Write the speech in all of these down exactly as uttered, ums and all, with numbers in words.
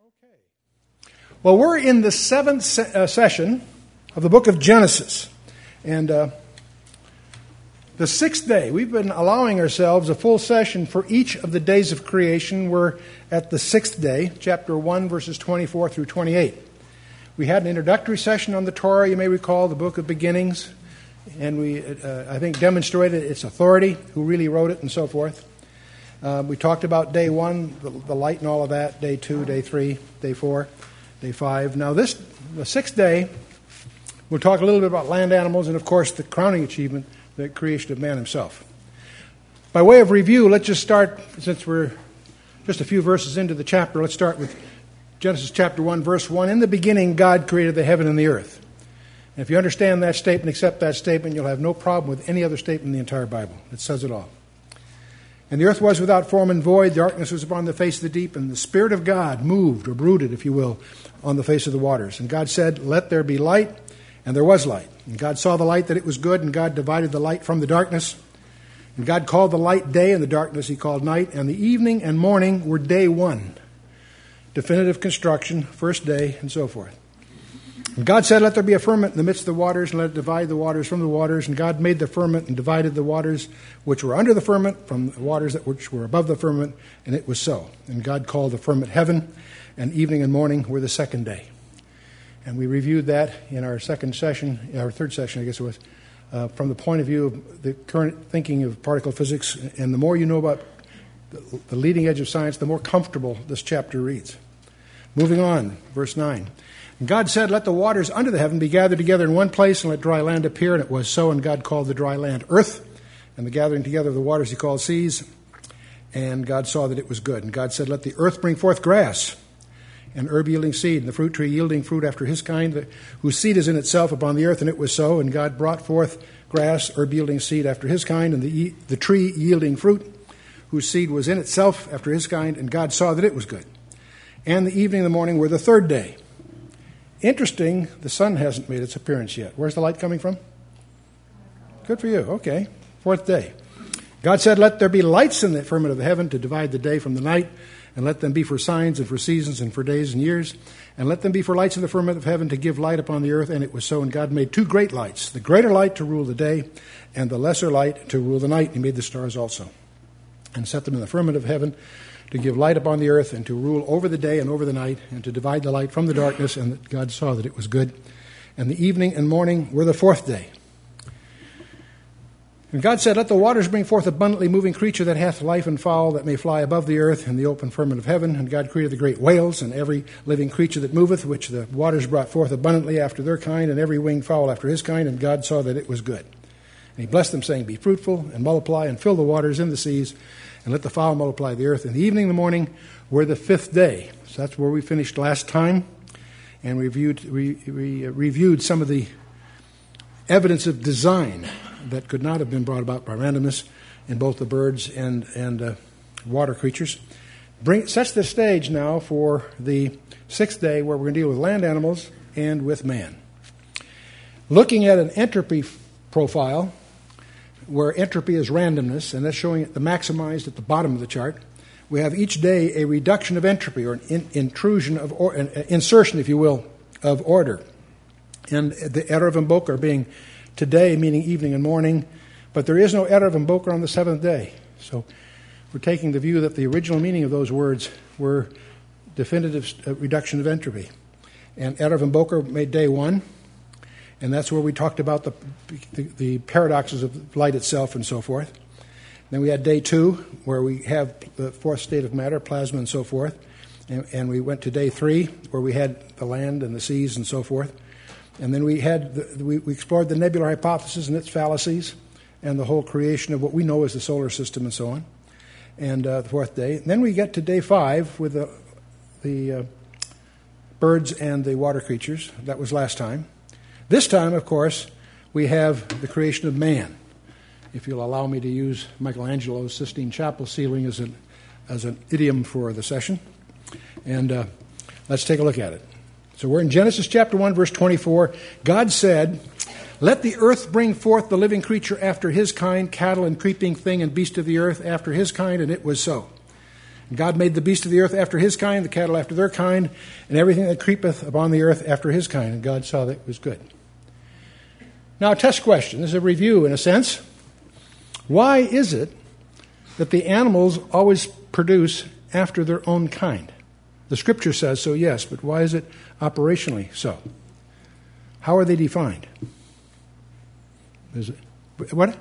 Okay. Well, we're in the seventh se- uh, session of the book of Genesis. And uh, the sixth day, we've been allowing ourselves a full session for each of the days of creation. We're at the sixth day, chapter one, verses twenty-four through twenty-eight. We had an introductory session on the Torah, you may recall, the book of beginnings. And we, uh, I think, demonstrated its authority, who really wrote it, and so forth. Uh, we talked about day one, the, the light and all of that, day two, day three, day four, day five. Now this, the sixth day, we'll talk a little bit about land animals and, of course, the crowning achievement, the creation of man himself. By way of review, let's just start, since we're just a few verses into the chapter, let's start with Genesis chapter one, verse one. In the beginning, God created the heaven and the earth. And if you understand that statement, accept that statement, you'll have no problem with any other statement in the entire Bible. It says it all. And the earth was without form and void, darkness was upon the face of the deep, and the Spirit of God moved, or brooded, if you will, on the face of the waters. And God said, "Let there be light," and there was light. And God saw the light that it was good, and God divided the light from the darkness. And God called the light day, and the darkness he called night. And the evening and morning were day one. Definitive construction, first day, and so forth. And God said, "Let there be a firmament in the midst of the waters, and let it divide the waters from the waters." And God made the firmament and divided the waters which were under the firmament from the waters that which were above the firmament, and it was so. And God called the firmament heaven, and evening and morning were the second day. And we reviewed that in our second session, our third session, I guess it was, uh, from the point of view of the current thinking of particle physics. And the more you know about the, the leading edge of science, the more comfortable this chapter reads. Moving on, verse nine. And God said, "Let the waters under the heaven be gathered together in one place, and let dry land appear." And it was so, and God called the dry land earth, and the gathering together of the waters he called seas. And God saw that it was good. And God said, "Let the earth bring forth grass, and herb yielding seed, and the fruit tree yielding fruit after his kind, whose seed is in itself upon the earth." And it was so, and God brought forth grass, herb yielding seed after his kind, and the, the tree yielding fruit, whose seed was in itself after his kind. And God saw that it was good. And the evening and the morning were the third day. Interesting, the sun hasn't made its appearance yet. Where's the light coming from? Good for you. Okay. Fourth day. God said, "Let there be lights in the firmament of the heaven to divide the day from the night, and let them be for signs and for seasons and for days and years, and let them be for lights in the firmament of heaven to give light upon the earth." And it was so, and God made two great lights, the greater light to rule the day, and the lesser light to rule the night. He made the stars also, and set them in the firmament of heaven to give light upon the earth, and to rule over the day and over the night, and to divide the light from the darkness. And God saw that it was good. And the evening and morning were the fourth day. And God said, "Let the waters bring forth abundantly moving creature that hath life, and fowl that may fly above the earth in the open firmament of heaven." And God created the great whales, and every living creature that moveth, which the waters brought forth abundantly after their kind, and every winged fowl after his kind. And God saw that it was good. And he blessed them, saying, "Be fruitful, and multiply, and fill the waters in the seas, and let the fowl multiply the earth." And the evening and the morning were the fifth day. So that's where we finished last time. And we reviewed, we, we reviewed some of the evidence of design that could not have been brought about by randomness in both the birds and, and uh, water creatures. Bring, sets the stage now for the sixth day, where we're going to deal with land animals and with man. Looking at an entropy profile, where entropy is randomness, and that's showing it the maximized at the bottom of the chart. We have each day a reduction of entropy, or an in, intrusion of, or, an insertion, if you will, of order. And the Erev and Boker being today, meaning evening and morning, but there is no Erev and Boker on the seventh day. So we're taking the view that the original meaning of those words were definitive reduction of entropy. And Erev and Boker made day one. And that's where we talked about the, the the paradoxes of light itself and so forth. Then we had day two, where we have the fourth state of matter, plasma and so forth. And, and we went to day three, where we had the land and the seas and so forth. And then we had the, we, we explored the nebular hypothesis and its fallacies, and the whole creation of what we know as the solar system and so on. And uh, the fourth day. And then we get to day five with the, the uh, birds and the water creatures. That was last time. This time, of course, we have the creation of man. If you'll allow me to use Michelangelo's Sistine Chapel ceiling as an, as an idiom for the session. And uh, let's take a look at it. So we're in Genesis chapter one, verse twenty-four. God said, "Let the earth bring forth the living creature after his kind, cattle and creeping thing and beast of the earth after his kind," and it was so. God made the beasts of the earth after his kind, the cattle after their kind, and everything that creepeth upon the earth after his kind. And God saw that it was good. Now, a test question. This is a review, in a sense. Why is it that the animals always produce after their own kind? The Scripture says so, yes, but why is it operationally so? How are they defined? Is it, what?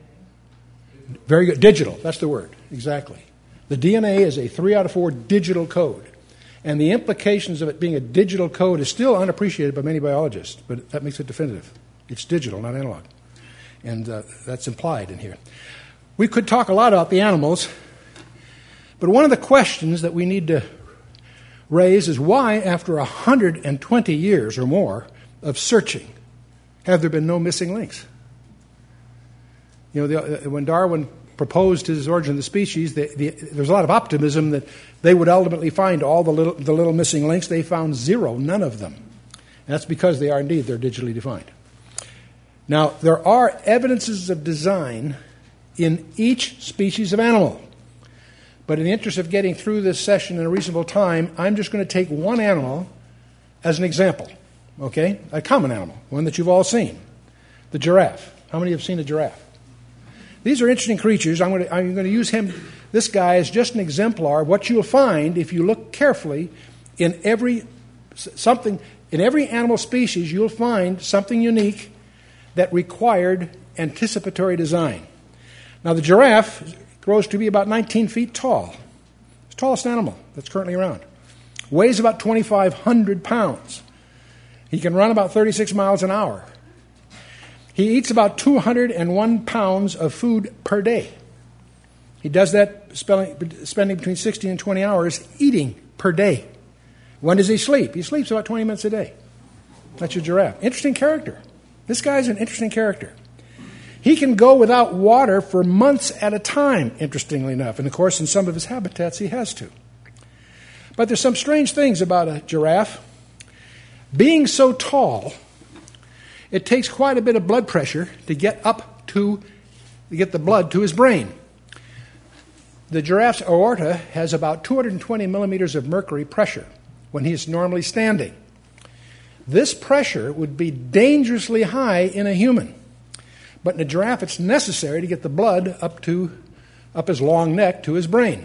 Very good. Digital. That's the word. Exactly. The D N A is a three out of four digital code. And the implications of it being a digital code is still unappreciated by many biologists, but that makes it definitive. It's digital, not analog. And uh, that's implied in here. We could talk a lot about the animals, but one of the questions that we need to raise is why, after one hundred twenty years or more of searching, have there been no missing links? You know, the, uh, when Darwin proposed his Origin of the Species, the, the, there was a lot of optimism that they would ultimately find all the little, the little missing links. They found zero, none of them. And that's because they are indeed, they're digitally defined. Now, there are evidences of design in each species of animal. But in the interest of getting through this session in a reasonable time, I'm just going to take one animal as an example, okay? A common animal, one that you've all seen, the giraffe. How many have seen a giraffe? These are interesting creatures. I'm going to, I'm going to use him, this guy, as just an exemplar of what you'll find if you look carefully in every something in every animal species. You'll find something unique that required anticipatory design. Now, the giraffe grows to be about nineteen feet tall. It's the tallest animal that's currently around. Weighs about twenty-five hundred pounds. He can run about thirty-six miles an hour. He eats about two hundred one pounds of food per day. He does that spending between sixteen and twenty hours eating per day. When does he sleep? He sleeps about twenty minutes a day. That's your giraffe. Interesting character. This guy's an interesting character. He can go without water for months at a time, interestingly enough. And, of course, in some of his habitats, he has to. But there's some strange things about a giraffe. Being so tall, it takes quite a bit of blood pressure to get up to, to get the blood to his brain. The giraffe's aorta has about two hundred twenty millimeters of mercury pressure when he is normally standing. This pressure would be dangerously high in a human. But in a giraffe, it's necessary to get the blood up to up his long neck to his brain.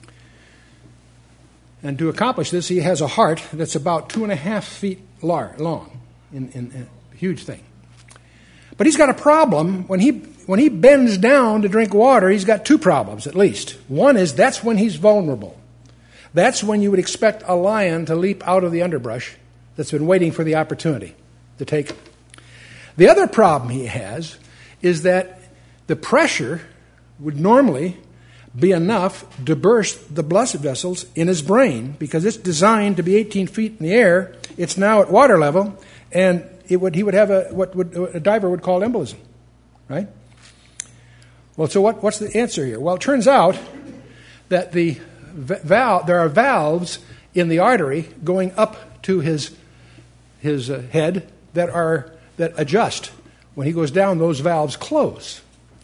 And to accomplish this, he has a heart that's about two and a half feet long, in, in, in a huge thing. But he's got a problem. When he when he bends down to drink water, he's got two problems at least. One is that's when he's vulnerable. That's when you would expect a lion to leap out of the underbrush that's been waiting for the opportunity to take him. The other problem he has is that the pressure would normally be enough to burst the blood vessels in his brain because it's designed to be eighteen feet in the air. It's now at water level, and it would he would have a what would, a diver would call embolism, right? Well, so what, what's the answer here? Well, it turns out that the valve there are valves in the artery going up to his his uh, head that are that adjust. When he goes down, those valves close.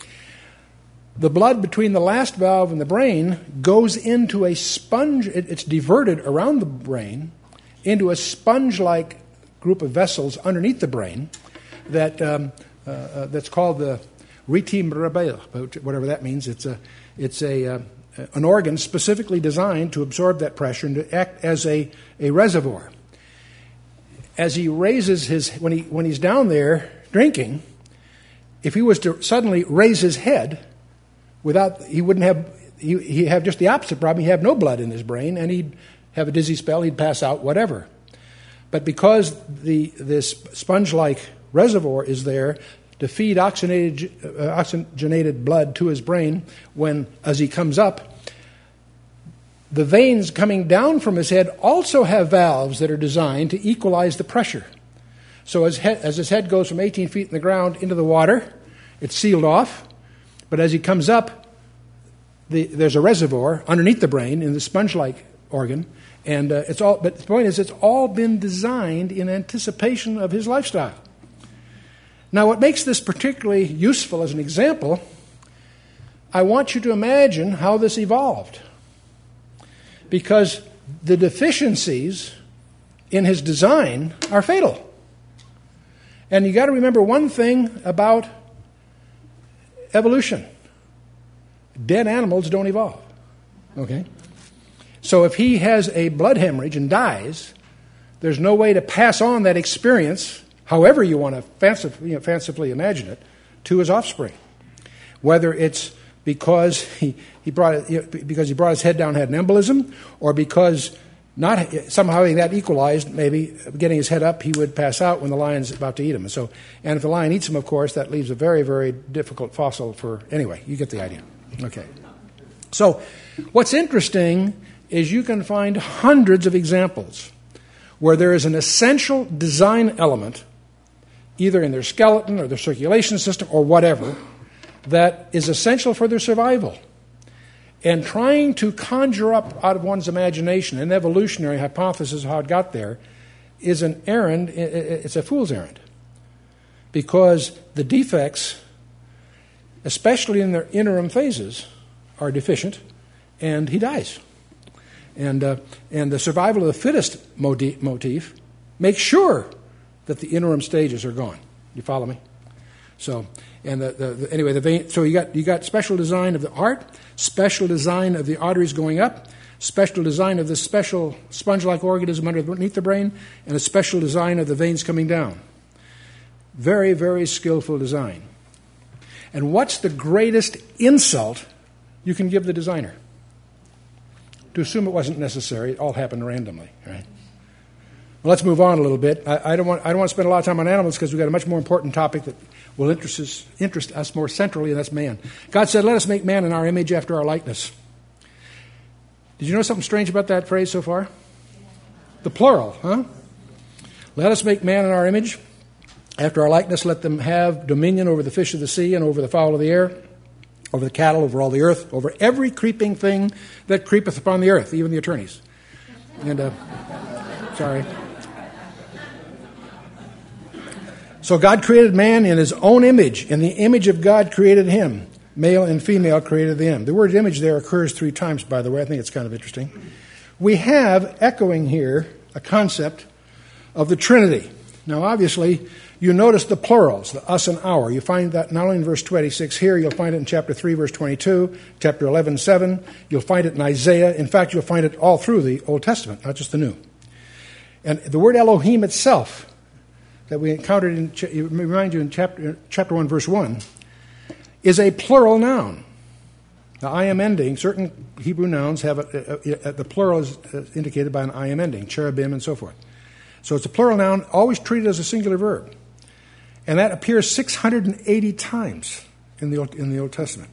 The blood between the last valve and the brain goes into a sponge. It, it's diverted around the brain into a sponge-like group of vessels underneath the brain that um, uh, uh, that's called the retim rebel, whatever that means. It's a it's a uh, an organ specifically designed to absorb that pressure and to act as a, a reservoir. As he raises his when he when he's down there drinking, if he was to suddenly raise his head, without he wouldn't have he he'd have just the opposite problem. He'd have no blood in his brain, and he'd have a dizzy spell. He'd pass out, whatever. But because the this sponge-like reservoir is there to feed oxygenated, uh, oxygenated blood to his brain, when as he comes up, the veins coming down from his head also have valves that are designed to equalize the pressure. So as, he, as his head goes from eighteen feet in the ground into the water, it's sealed off. But as he comes up, the, there's a reservoir underneath the brain in the sponge-like organ, and uh, it's all. But the point is, it's all been designed in anticipation of his lifestyle. Now, what makes this particularly useful as an example, I want you to imagine how this evolved. because the deficiencies in his design are fatal. And you got to remember one thing about evolution. Dead animals don't evolve. Okay? So if he has a blood hemorrhage and dies, there's no way to pass on that experience, however you want to fancifully, you know, fancifully imagine it, to his offspring. Whether it's because he, he brought it, because he brought his head down, had an embolism, or because not somehow having that equalized, maybe getting his head up, he would pass out when the lion's about to eat him. And so, and if the lion eats him, of course, that leaves a very, very difficult fossil for. Anyway, you get the idea. Okay. So, what's interesting is you can find hundreds of examples where there is an essential design element, either in their skeleton or their circulation system or whatever, that is essential for their survival. And trying to conjure up out of one's imagination an evolutionary hypothesis of how it got there is an errand, it's a fool's errand. Because the defects, especially in their interim phases, are deficient, and he dies. And uh, and the survival of the fittest motif makes sure that the interim stages are gone. You follow me? So, and the, the, the anyway, the vein. So you got you got special design of the heart, special design of the arteries going up, special design of this special sponge-like organism underneath the brain, and a special design of the veins coming down. Very, very skillful design. And what's the greatest insult you can give the designer? To assume it wasn't necessary, it all happened randomly, right? Well, let's move on a little bit. I, I don't want I don't want to spend a lot of time on animals because we've got a much more important topic that will interest us, interest us more centrally, and that's man. God said, "Let us make man in our image after our likeness." Did you know something strange about that phrase so far? The plural, huh? Let us make man in our image after our likeness. Let them have dominion over the fish of the sea and over the fowl of the air, over the cattle, over all the earth, over every creeping thing that creepeth upon the earth, even the attorneys. And, uh, sorry. So God created man in his own image. In the image of God created him. Male and female created them. The word image there occurs three times, by the way. I think it's kind of interesting. We have, echoing here, a concept of the Trinity. Now, obviously, you notice the plurals, the us and our. You find that not only in verse twenty-six here, you'll find it in chapter three, verse twenty-two, chapter eleven, seven. You'll find it in Isaiah. In fact, you'll find it all through the Old Testament, not just the New. And the word Elohim itself, that we encountered in, you remind you in chapter, chapter one, verse one, is a plural noun. The I am ending, certain Hebrew nouns have a, a, a, the plural is indicated by an I am ending, cherubim and so forth. So it's a plural noun, always treated as a singular verb. And that appears six hundred eighty times in the Old, in the Old Testament.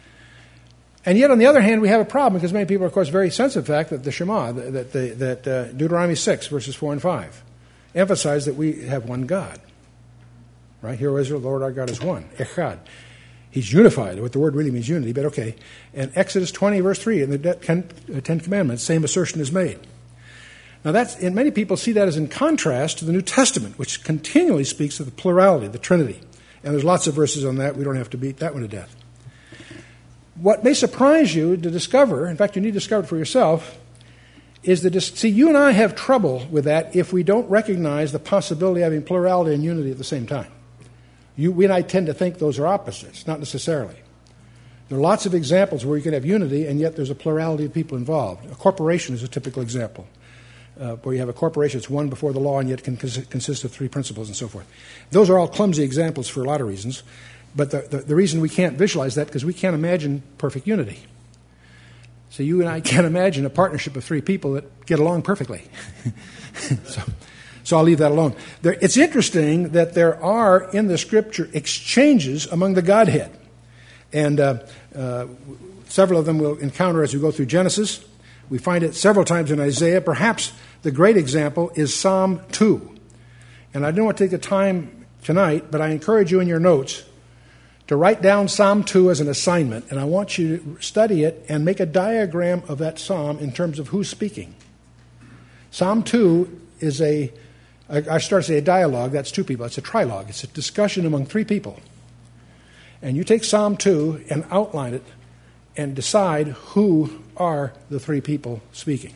And yet, on the other hand, we have a problem because many people are, of course, very sensitive to the fact that the Shema, that, that, that uh, Deuteronomy six, verses four and five, emphasize that we have one God. Right? Hear, O Israel, the Lord our God is one. Echad. He's unified. What the word really means unity, but okay. And Exodus twenty, verse three, in the Ten Commandments, same assertion is made. Now, that's, and many people see that as in contrast to the New Testament, which continually speaks of the plurality, the Trinity. And there's lots of verses on that. We don't have to beat that one to death. What may surprise you to discover, in fact, you need to discover it for yourself, is that, see, you and I have trouble with that if we don't recognize the possibility of having plurality and unity at the same time. You, we and I tend to think those are opposites, not necessarily. There are lots of examples where you can have unity, and yet there's a plurality of people involved. A corporation is a typical example. Uh, where you have a corporation that's one before the law and yet can cons- consist of three principles and so forth. Those are all clumsy examples for a lot of reasons, but the, the, the reason we can't visualize that because we can't imagine perfect unity. So you and I can't imagine a partnership of three people that get along perfectly. so, so I'll leave that alone. There, it's interesting that there are in the Scripture exchanges among the Godhead, and uh, uh, several of them we'll encounter as we go through Genesis. We find it several times in Isaiah. Perhaps the great example is Psalm two. And I don't want to take the time tonight, but I encourage you in your notes to write down Psalm two as an assignment. And I want you to study it and make a diagram of that psalm in terms of who's speaking. Psalm two is a, I start to say a dialogue. That's two people. It's a trilogue. It's a discussion among three people. And you take Psalm two and outline it and decide who are the three people speaking?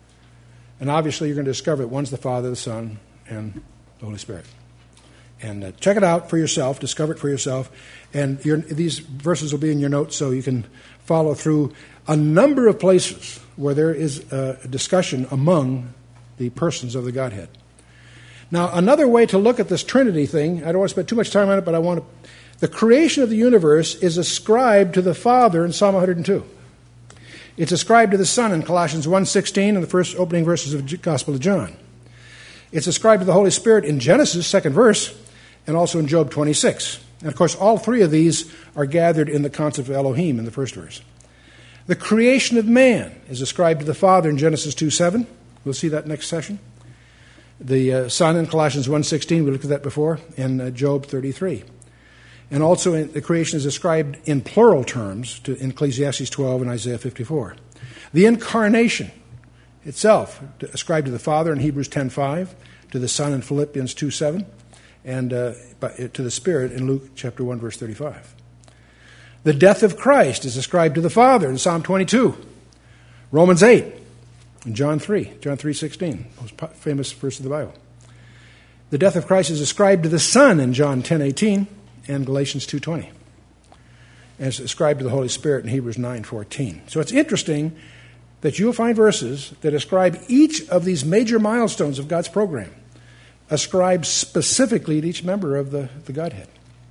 And obviously you're going to discover that one's the Father, the Son, and the Holy Spirit. And uh, check it out for yourself, discover it for yourself. And your, these verses will be in your notes so you can follow through a number of places where there is a discussion among the persons of the Godhead. Now, another way to look at this Trinity thing, I don't want to spend too much time on it, but I want to... The creation of the universe is ascribed to the Father in Psalm one hundred two. It's ascribed to the Son in Colossians one sixteen and the first opening verses of the Gospel of John. It's ascribed to the Holy Spirit in Genesis, second verse, and also in Job twenty-six. And, of course, all three of these are gathered in the concept of Elohim in the first verse. The creation of man is ascribed to the Father in Genesis two seven. We'll see that next session. The uh, Son in Colossians one sixteen, we looked at that before, in uh, Job thirty-three. And also in, the creation is ascribed in plural terms to in Ecclesiastes twelve and Isaiah fifty-four. The incarnation itself ascribed to the Father in Hebrews ten five, to the Son in Philippians two seven, and uh, to the Spirit in Luke chapter one, verse thirty-five. The death of Christ is ascribed to the Father in Psalm twenty-two, Romans eight, and John three, John three sixteen, most famous verse of the Bible. The death of Christ is ascribed to the Son in John ten eighteen and Galatians two twenty. And it's ascribed to the Holy Spirit in Hebrews nine fourteen. So it's interesting that you'll find verses that ascribe each of these major milestones of God's program, ascribed specifically to each member of the, the Godhead.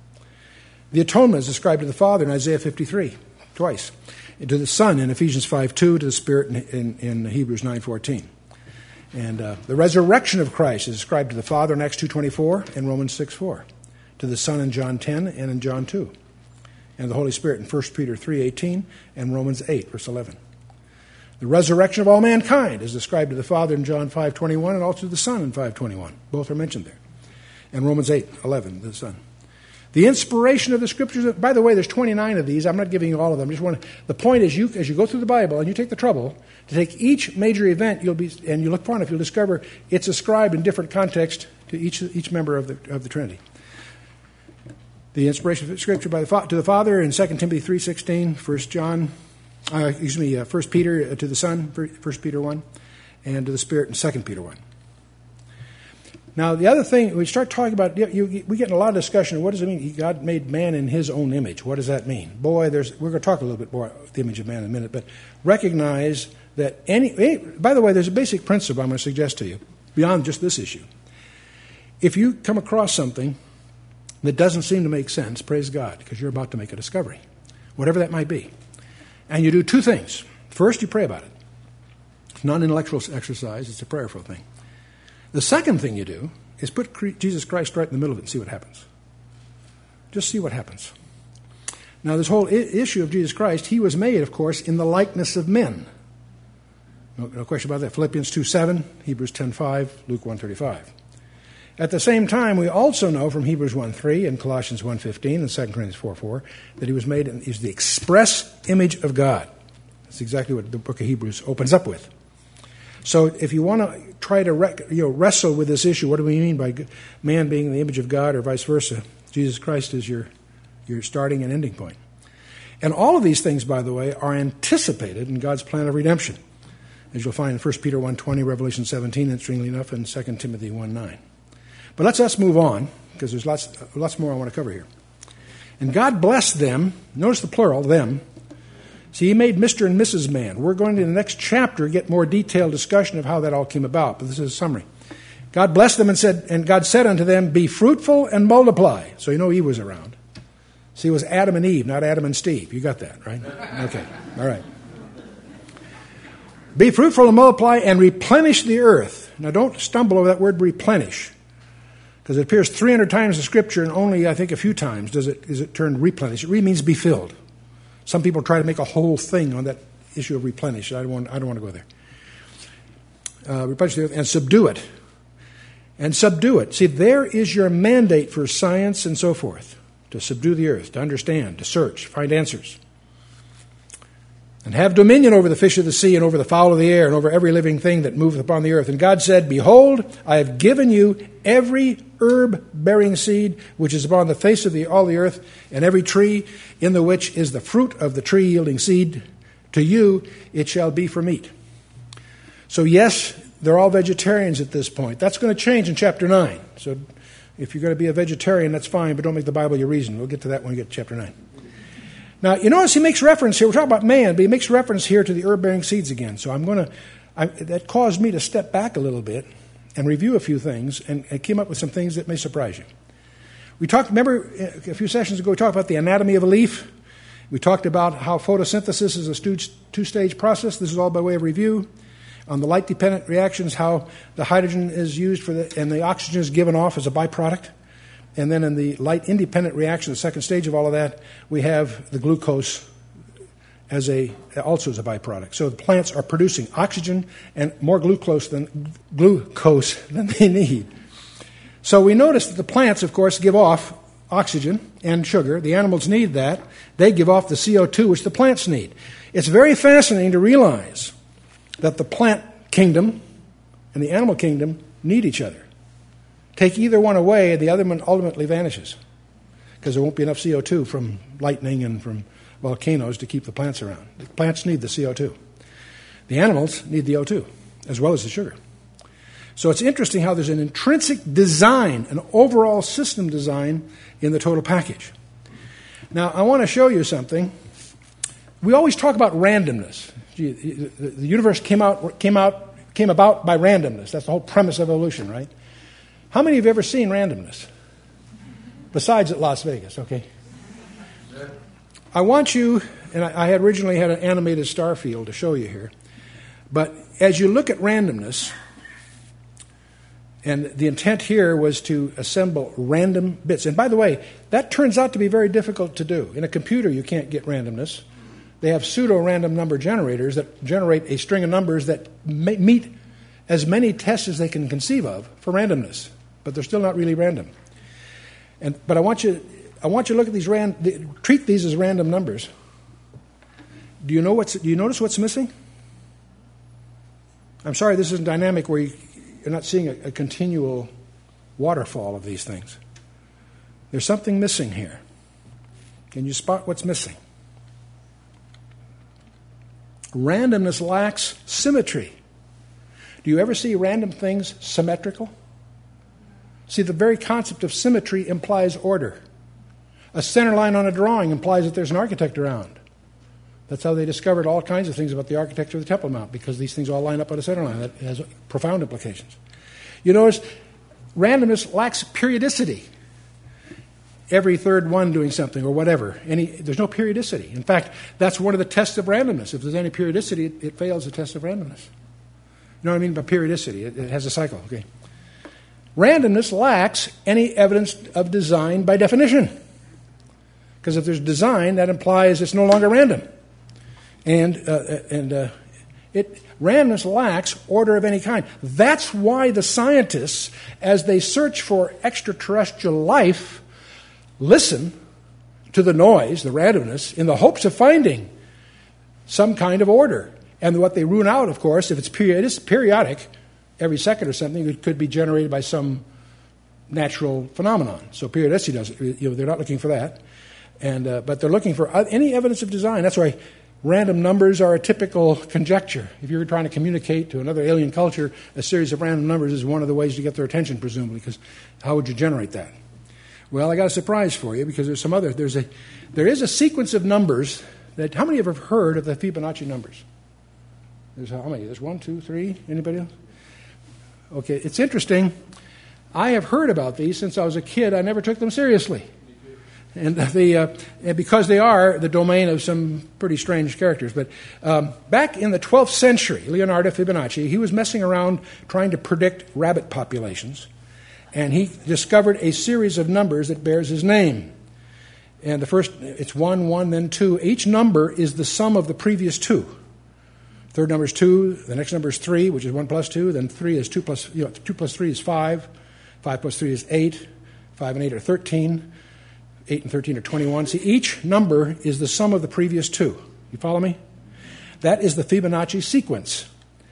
The atonement is ascribed to the Father in Isaiah fifty-three, twice. And to the Son in Ephesians five two, to the Spirit in, in, in Hebrews nine fourteen. And uh, the resurrection of Christ is ascribed to the Father in Acts two twenty-four and Romans six four. To the Son in John ten and in John two. And the Holy Spirit in First Peter three eighteen and Romans eight, verse eleven. The resurrection of all mankind is ascribed to the Father in John five twenty-one and also to the Son in five twenty-one. Both are mentioned there. And Romans eight eleven, the Son. The inspiration of the Scriptures, by the way, there's twenty-nine of these. I'm not giving you all of them. I just want to, the point is, you as you go through the Bible and you take the trouble to take each major event, you'll be and you look upon it, you'll discover it's ascribed in different contexts to each each member of the of the Trinity. The inspiration of Scripture by the, to the Father in Second Timothy three sixteen, First John, uh, excuse me, uh, First Peter uh, to the Son, First Peter one, and to the Spirit in Second Peter one. Now, the other thing, we start talking about, you, you, we get in a lot of discussion, what does it mean? God made man in his own image. What does that mean? Boy, there's we're going to talk a little bit more about the image of man in a minute, but recognize that any, any, by the way, there's a basic principle I'm going to suggest to you, beyond just this issue. If you come across something that doesn't seem to make sense, praise God, because you're about to make a discovery, whatever that might be. And you do two things. First, you pray about it. It's not an intellectual exercise, it's a prayerful thing. The second thing you do is put Jesus Christ right in the middle of it and see what happens. Just see what happens. Now, this whole I- issue of Jesus Christ, he was made, of course, in the likeness of men. No, no question about that. Philippians two seven, Hebrews ten five, Luke one thirty-five. At the same time, we also know from Hebrews one three and Colossians one fifteen and Second Corinthians four four that he was made in he's the express image of God. That's exactly what the book of Hebrews opens up with. So if you want to try to rec- you know, wrestle with this issue, what do we mean by man being the image of God or vice versa? Jesus Christ is your, your starting and ending point. And all of these things, by the way, are anticipated in God's plan of redemption, as you'll find in First Peter one twenty, Revelation seventeen, interestingly enough, and Second Timothy one nine. But let's us move on, because there's lots, lots more I want to cover here. And God blessed them. Notice the plural, them. See, he made Mister and Missus Man. We're going to, in the next chapter, get more detailed discussion of how that all came about. But this is a summary. God blessed them and said, and God said unto them, be fruitful and multiply. So you know Eve was around. See, it was Adam and Eve, not Adam and Steve. You got that, right? Okay, all right. Be fruitful and multiply and replenish the earth. Now don't stumble over that word replenish, because it appears three hundred times in Scripture, and only, I think, a few times does it is it turned replenish. It really means be filled. Some people try to make a whole thing on that issue of replenish. I don't want, I don't want to go there. Uh, replenish the earth and subdue it. And subdue it. See, there is your mandate for science and so forth. To subdue the earth, to understand, to search, find answers. And have dominion over the fish of the sea and over the fowl of the air and over every living thing that moveth upon the earth. And God said, behold, I have given you every herb-bearing seed which is upon the face of the, all the earth, and every tree in the which is the fruit of the tree yielding seed. To you it shall be for meat. So yes, they're all vegetarians at this point. That's going to change in chapter nine. So if you're going to be a vegetarian, that's fine, but don't make the Bible your reason. We'll get to that when we get to chapter nine. Now, you notice he makes reference here. We're talking about man, but he makes reference here to the herb-bearing seeds again. So I'm going to, I, that caused me to step back a little bit and review a few things and, and came up with some things that may surprise you. We talked, remember, a few sessions ago, we talked about the anatomy of a leaf. We talked about how photosynthesis is a two-stage process. This is all by way of review. On the light-dependent reactions, how the hydrogen is used for the, and the oxygen is given off as a byproduct. And then in the light-independent reaction, the second stage of all of that, we have the glucose as a also as a byproduct. So the plants are producing oxygen and more glucose than glucose than they need. So we notice that the plants, of course, give off oxygen and sugar. The animals need that. They give off the C O two, which the plants need. It's very fascinating to realize that the plant kingdom and the animal kingdom need each other. Take either one away, and the other one ultimately vanishes because there won't be enough C O two from lightning and from volcanoes to keep the plants around. The plants need the C O two. The animals need the O two as well as the sugar. So it's interesting how there's an intrinsic design, an overall system design in the total package. Now, I want to show you something. We always talk about randomness. Gee, the universe came out, came out, came about by randomness. That's the whole premise of evolution, right? How many of you have ever seen randomness? Besides at Las Vegas, okay? I want you, and I had originally had an animated star field to show you here, but as you look at randomness, and the intent here was to assemble random bits. And by the way, that turns out to be very difficult to do. In a computer, you can't get randomness. They have pseudo-random number generators that generate a string of numbers that may meet as many tests as they can conceive of for randomness, but they're still not really random. And but I want you, I want you to look at these ran, treat these as random numbers. Do you know what's? Do you notice what's missing? I'm sorry, this isn't dynamic where you, you're not seeing a, a continual waterfall of these things. There's something missing here. Can you spot what's missing? Randomness lacks symmetry. Do you ever see random things symmetrical? See, the very concept of symmetry implies order. A center line on a drawing implies that there's an architect around. That's how they discovered all kinds of things about the architecture of the Temple Mount, because these things all line up on a center line. That has profound implications. You notice randomness lacks periodicity. Every third one doing something or whatever. Any, there's no periodicity. In fact, that's one of the tests of randomness. If there's any periodicity, it, it fails the test of randomness. You know what I mean by periodicity? It, it has a cycle. Okay. Randomness lacks any evidence of design by definition. Because if there's design, that implies it's no longer random. And uh, and uh, it randomness lacks order of any kind. That's why the scientists, as they search for extraterrestrial life, listen to the noise, the randomness, in the hopes of finding some kind of order. And what they rule out, of course, if it's periodic, periodic every second or something, it could be generated by some natural phenomenon. So periodicity doesn't, you know, they're not looking for that. And uh, but they're looking for any evidence of design. That's why random numbers are a typical conjecture. If you're trying to communicate to another alien culture, a series of random numbers is one of the ways to get their attention, presumably, because how would you generate that? Well, I got a surprise for you, because there's some other, there's a, there is a sequence of numbers that, how many of you have heard of the Fibonacci numbers? There's how many? There's one, two, three, anybody else? Okay, it's interesting. I have heard about these since I was a kid. I never took them seriously. And, the, uh, and because they are the domain of some pretty strange characters. But um, back in the twelfth century, Leonardo Fibonacci, he was messing around trying to predict rabbit populations. And he discovered a series of numbers that bears his name. And the first, it's one, one, then two. Each number is the sum of the previous two. Third number is two. The next number is three, which is one plus two. Then three is two plus, you know, two plus three is five. Five plus three is eight. Five and eight are thirteen. Eight and thirteen are twenty-one. See, each number is the sum of the previous two. You follow me? That is the Fibonacci sequence.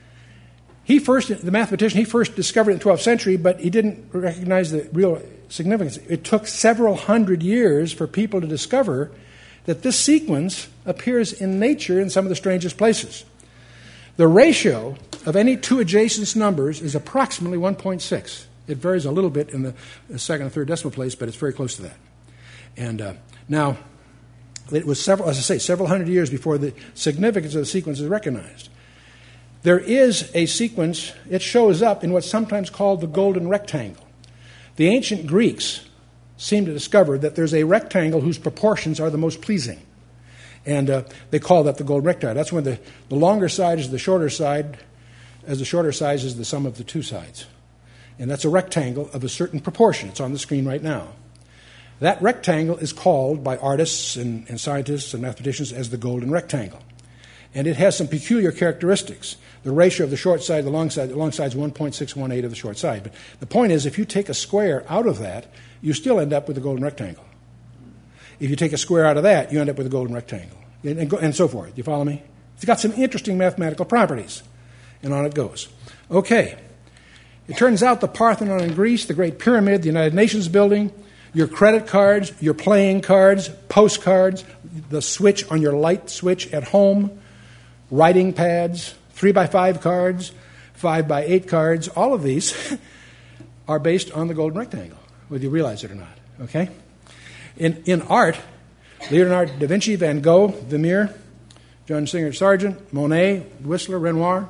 He first, the mathematician, he first discovered it in the twelfth century, but he didn't recognize the real significance. It took several hundred years for people to discover that this sequence appears in nature in some of the strangest places. The ratio of any two adjacent numbers is approximately one point six. It varies a little bit in the second and third decimal place, but it's very close to that. And uh, now, it was several, as I say, several hundred years before the significance of the sequence is recognized. There is a sequence, it shows up in what's sometimes called the golden rectangle. The ancient Greeks seem to discover that there's a rectangle whose proportions are the most pleasing. And uh, they call that the golden rectangle. That's when the, the longer side is the shorter side, as the shorter side is the sum of the two sides. And that's a rectangle of a certain proportion. It's on the screen right now. That rectangle is called by artists and, and scientists and mathematicians as the golden rectangle. And it has some peculiar characteristics. The ratio of the short side to the long side, the long side is one point six one eight of the short side. But the point is, if you take a square out of that, you still end up with a golden rectangle. If you take a square out of that, you end up with a golden rectangle, and, and, go, and so forth. You follow me? It's got some interesting mathematical properties, and on it goes. Okay. It turns out the Parthenon in Greece, the Great Pyramid, the United Nations building, your credit cards, your playing cards, postcards, the switch on your light switch at home, writing pads, three by five cards, five by eight cards, all of these are based on the golden rectangle, whether you realize it or not. Okay? In in art, Leonardo da Vinci, Van Gogh, Vermeer, John Singer Sargent, Monet, Whistler, Renoir,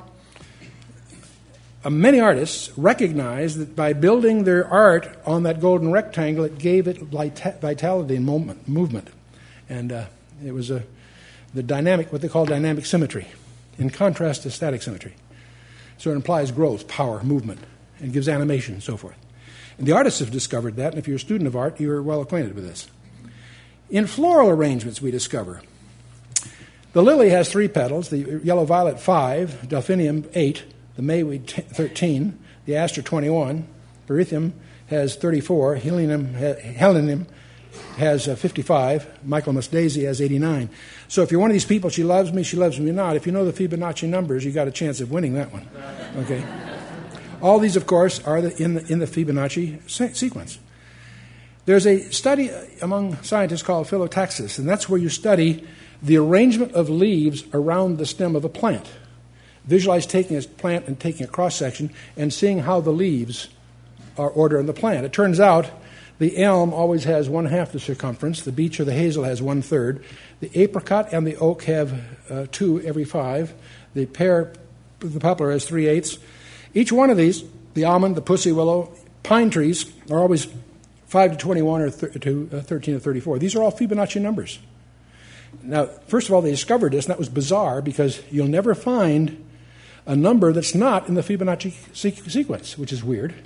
uh, many artists recognized that by building their art on that golden rectangle, it gave it vitality and moment, movement. And uh, it was a, the dynamic, what they call dynamic symmetry, in contrast to static symmetry. So it implies growth, power, movement, and gives animation and so forth. And the artists have discovered that, and if you're a student of art, you're well acquainted with this. In floral arrangements, we discover the lily has three petals, the yellow violet five, delphinium eight, the mayweed thirteen, the aster twenty-one, Berthium has thirty-four, Helenium, Helenium has uh, fifty-five, Michaelmas daisy has eighty-nine. So if you're one of these people, she loves me, she loves me not, if you know the Fibonacci numbers, you got a chance of winning that one. Okay. All these, of course, are the, in, the, in the Fibonacci se- sequence. There's a study among scientists called phyllotaxis, and that's where you study the arrangement of leaves around the stem of a plant. Visualize taking a plant and taking a cross-section and seeing how the leaves are ordered in the plant. It turns out the elm always has one-half the circumference. The beech or the hazel has one-third. The apricot and the oak have uh, two every five. The pear, the poplar has three-eighths. Each one of these, the almond, the pussy willow, pine trees, are always five to twenty-one or th- to uh, thirteen to thirty-four. These are all Fibonacci numbers. Now, first of all, they discovered this, and that was bizarre because you'll never find a number that's not in the Fibonacci se- sequence, which is weird.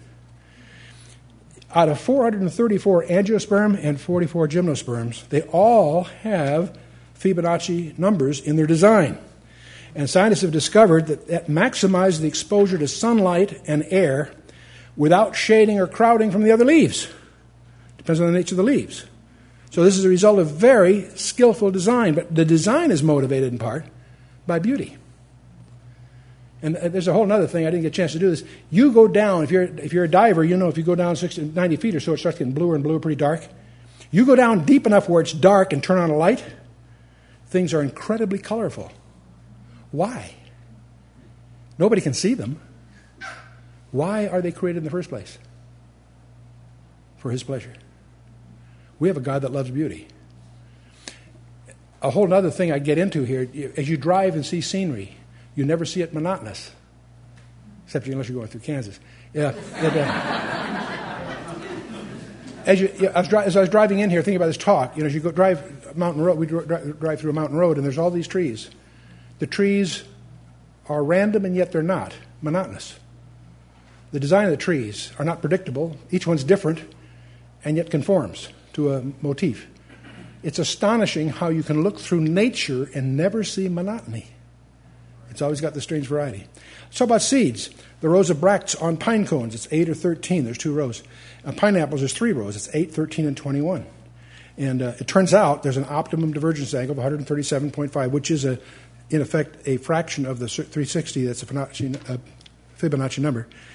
Out of four hundred thirty-four angiosperm and forty-four gymnosperms, they all have Fibonacci numbers in their design. And scientists have discovered that that maximizes the exposure to sunlight and air without shading or crowding from the other leaves. Depends on the nature of the leaves. So this is a result of very skillful design, but the design is motivated in part by beauty. And there's a whole other thing, I didn't get a chance to do this. You go down, if you're if you're a diver, you know if you go down sixty, ninety feet or so, it starts getting bluer and bluer, pretty dark. You go down deep enough where it's dark and turn on a light, things are incredibly colorful. Why? Nobody can see them. Why are they created in the first place? For His pleasure. We have a God that loves beauty. A whole other thing I get into here, as you drive and see scenery, you never see it monotonous, except unless you're going through Kansas. Yeah. It, uh, as, you, as, as I was driving in here, thinking about this talk, you know, as you go drive a mountain road, we drive, drive through a mountain road, and there's all these trees. The trees are random, and yet they're not monotonous. The design of the trees are not predictable. Each one's different, and yet conforms to a motif. It's astonishing how you can look through nature and never see monotony. It's always got the strange variety. So about seeds. The rows of bracts on pine cones, it's eight or thirteen. There's two rows. On pineapples, there's three rows. It's eight, thirteen, and twenty-one. And uh, it turns out there's an optimum divergence angle of one hundred thirty-seven point five, which is, a, in effect, a fraction of the three hundred sixty. That's a Fibonacci, uh, Fibonacci number.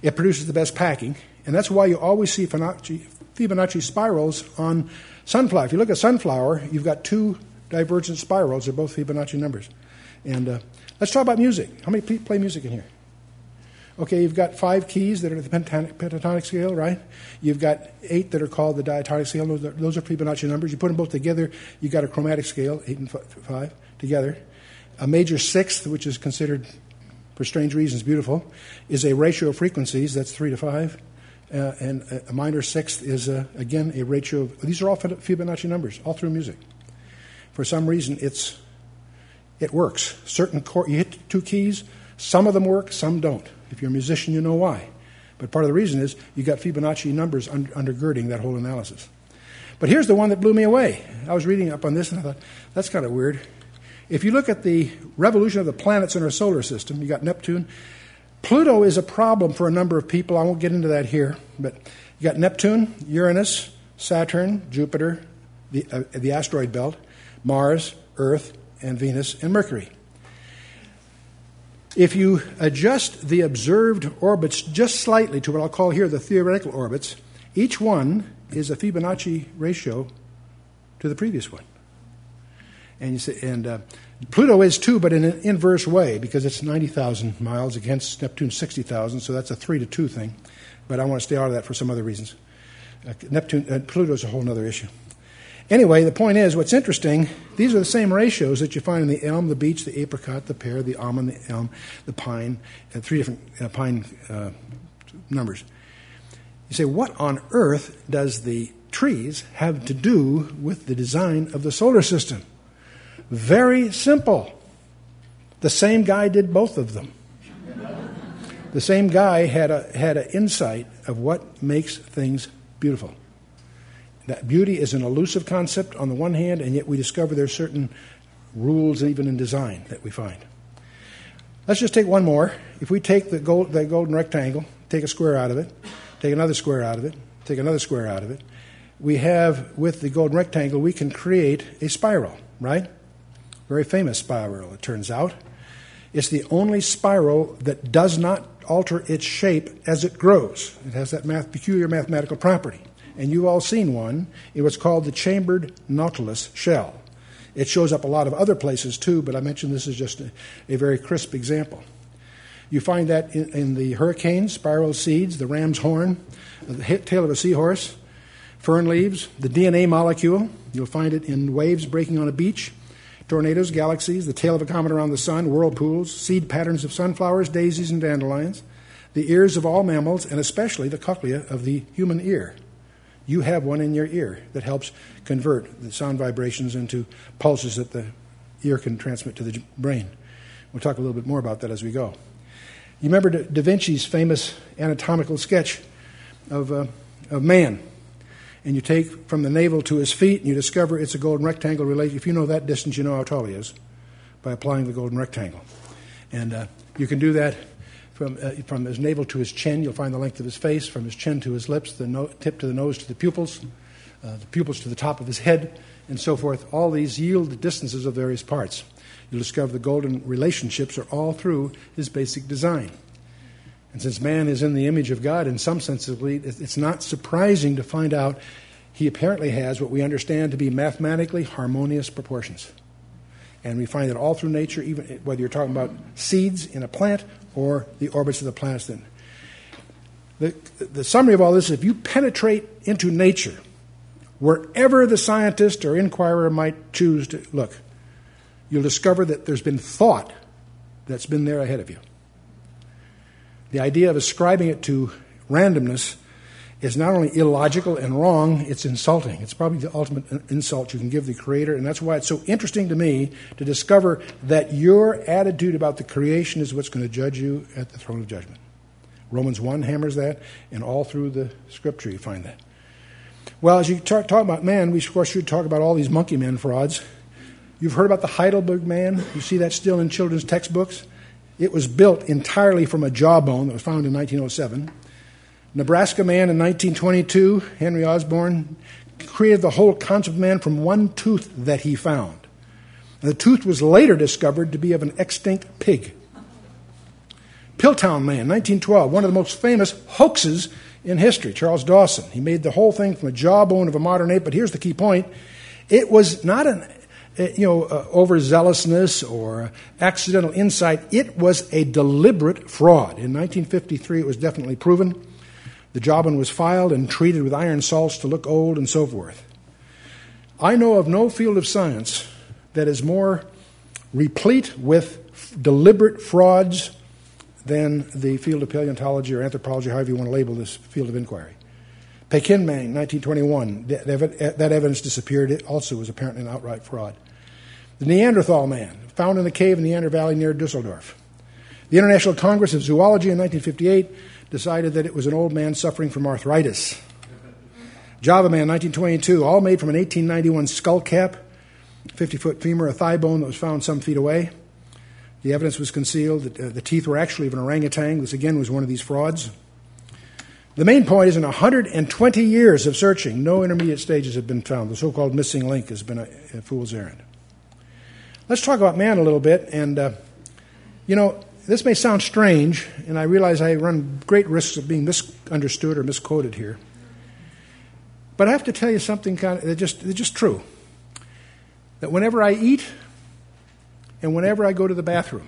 it produces the best packing, and that's why you always see Fibonacci, Fibonacci spirals on sunflower. If you look at sunflower, you've got two divergent spirals. They're both Fibonacci numbers. And uh, let's talk about music. How many people play music in here? Okay, you've got five keys that are the pentatonic, pentatonic scale, right? You've got eight that are called the diatonic scale. Those are, those are Fibonacci numbers. You put them both together, you've got a chromatic scale, eight and five together. A major sixth, which is considered, for strange reasons, beautiful, is a ratio of frequencies. That's three to five. Uh, and a minor sixth is, uh, again, a ratio of... These are all Fibonacci numbers, all through music. For some reason, it's it works. Certain chord, you hit two keys, some of them work, some don't. If you're a musician, you know why. But part of the reason is you got Fibonacci numbers un- undergirding that whole analysis. But here's the one that blew me away. I was reading up on this and I thought, that's kind of weird. If you look at the revolution of the planets in our solar system, you got Neptune. Pluto is a problem for a number of people. I won't get into that here. But you got Neptune, Uranus, Saturn, Jupiter, the, uh, the asteroid belt, Mars, Earth, and Venus, and Mercury. If you adjust the observed orbits just slightly to what I'll call here the theoretical orbits, each one is a Fibonacci ratio to the previous one. And you say, and uh, Pluto is too, but in an inverse way, because it's ninety thousand miles against Neptune's sixty thousand, so that's a three to two thing. But I want to stay out of that for some other reasons. Uh, Neptune, uh, Pluto is a whole other issue. Anyway, the point is, what's interesting, these are the same ratios that you find in the elm, the beech, the apricot, the pear, the almond, the elm, the pine, and three different uh, pine uh, numbers. You say, what on earth does the trees have to do with the design of the solar system? Very simple. The same guy did both of them. The same guy had a had an insight of what makes things beautiful. That beauty is an elusive concept on the one hand, and yet we discover there are certain rules even in design that we find. Let's just take one more. If we take the, gold, the golden rectangle, take a square out of it, take another square out of it, take another square out of it, we have, with the golden rectangle, we can create a spiral, right? Very famous spiral, it turns out. It's the only spiral that does not alter its shape as it grows. It has that math, peculiar mathematical property. And you've all seen one in what's called the chambered nautilus shell. It shows up a lot of other places too, but I mentioned this is just a, a very crisp example. You find that in, in the hurricane, spiral seeds, the ram's horn, the tail of a seahorse, fern leaves, the D N A molecule. You'll find it in waves breaking on a beach, tornadoes, galaxies, the tail of a comet around the sun, whirlpools, seed patterns of sunflowers, daisies, and dandelions, the ears of all mammals, and especially the cochlea of the human ear. You have one in your ear that helps convert the sound vibrations into pulses that the ear can transmit to the brain. We'll talk a little bit more about that as we go. You remember Da Vinci's famous anatomical sketch of, uh, of man. And you take from the navel to his feet, and you discover it's a golden rectangle relation. If you know that distance, you know how tall he is by applying the golden rectangle. And uh, you can do that from uh, from his navel to his chin. You'll find the length of his face, from his chin to his lips, the no- tip to the nose to the pupils, uh, the pupils to the top of his head, and so forth. All these yield the distances of various parts. You'll discover the golden relationships are all through his basic design. And since man is in the image of God, in some sense, it's not surprising to find out he apparently has what we understand to be mathematically harmonious proportions. And we find it all through nature, even whether you're talking about seeds in a plant or the orbits of the planets. Then, the, the summary of all this is if you penetrate into nature, wherever the scientist or inquirer might choose to look, you'll discover that there's been thought that's been there ahead of you. The idea of ascribing it to randomness is not only illogical and wrong, it's insulting. It's probably the ultimate insult you can give the Creator, and that's why it's so interesting to me to discover that your attitude about the creation is what's going to judge you at the throne of judgment. Romans one hammers that, and all through the Scripture you find that. Well, as you talk, talk about man, we of course should talk about all these monkey man frauds. You've heard about the Heidelberg man. You see that still in children's textbooks. It was built entirely from a jawbone that was found in nineteen oh seven. Nebraska man in nineteen twenty-two, Henry Osborne, created the whole concept of man from one tooth that he found. And the tooth was later discovered to be of an extinct pig. Piltdown Man, nineteen twelve, one of the most famous hoaxes in history, Charles Dawson. He made the whole thing from a jawbone of a modern ape, but here's the key point. It was not an you know, uh, overzealousness or accidental insight. It was a deliberate fraud. In nineteen fifty-three, it was definitely proven. The jawbone was filed and treated with iron salts to look old and so forth. I know of no field of science that is more replete with f- deliberate frauds than the field of paleontology or anthropology, however you want to label this field of inquiry. Pekin Man, nineteen twenty-one, that, that evidence disappeared. It also was apparently an outright fraud. The Neanderthal Man, found in a cave in the Neander Valley near Dusseldorf. The International Congress of Zoology in nineteen fifty-eight decided that it was an old man suffering from arthritis. Java Man, nineteen twenty-two, all made from an eighteen ninety-one skull cap, fifty-foot femur, a thigh bone that was found some feet away. The evidence was concealed. The, uh, the teeth were actually of an orangutan. This, again, was one of these frauds. The main point is in one hundred twenty years of searching, no intermediate stages have been found. The so-called missing link has been a, a fool's errand. Let's talk about man a little bit. And, uh, you know, this may sound strange, and I realize I run great risks of being misunderstood or misquoted here. But I have to tell you something kind of, that's just, that's just true. That whenever I eat and whenever I go to the bathroom,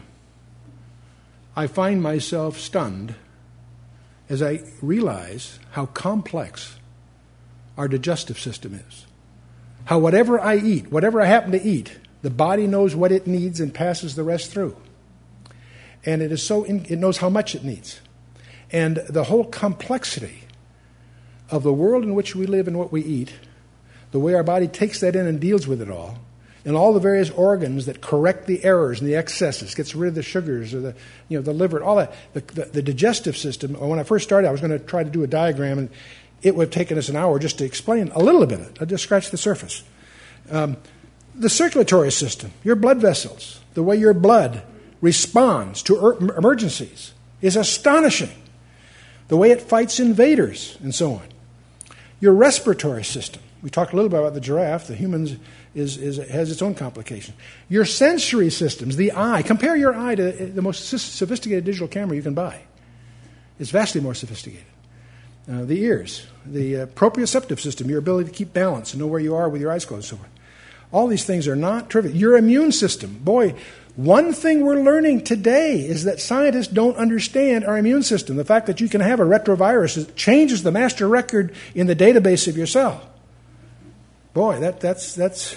I find myself stunned as I realize how complex our digestive system is. How whatever I eat, whatever I happen to eat, the body knows what it needs and passes the rest through. And it is so in, it knows how much it needs. And the whole complexity of the world in which we live and what we eat, the way our body takes that in and deals with it all, and all the various organs that correct the errors and the excesses, gets rid of the sugars or the you know the liver, all that, the, the, the digestive system. When I first started, I was going to try to do a diagram, and it would have taken us an hour just to explain a little bit of it. I just scratched the surface. Um, the circulatory system, your blood vessels, the way your blood responds to er- emergencies is astonishing. The way it fights invaders and so on. Your respiratory system. We talked a little bit about the giraffe. The humans is, is has its own complication. Your sensory systems, the eye. Compare your eye to the most sophisticated digital camera you can buy. It's vastly more sophisticated. Uh, the ears, the uh, proprioceptive system, your ability to keep balance and know where you are with your eyes closed and so forth. All these things are not trivial. Your immune system. Boy, one thing we're learning today is that scientists don't understand our immune system. The fact that you can have a retrovirus that changes the master record in the database of your cell. Boy, that, that's, that's...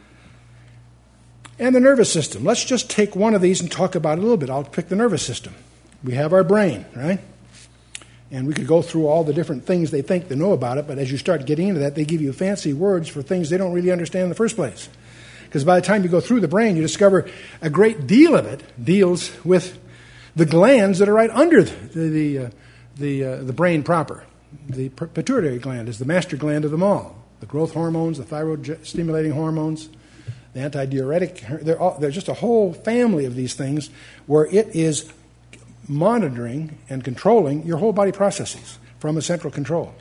And the nervous system. Let's just take one of these and talk about it a little bit. I'll pick the nervous system. We have our brain, right? And we could go through all the different things they think they know about it, but as you start getting into that, they give you fancy words for things they don't really understand in the first place. Because by the time you go through the brain, you discover a great deal of it deals with the glands that are right under the the uh, the, uh, the brain proper. The pituitary gland is the master gland of them all. The growth hormones, the thyroid-stimulating hormones, the antidiuretic. They're, all, they're just a whole family of these things where it is monitoring and controlling your whole body processes from a central control.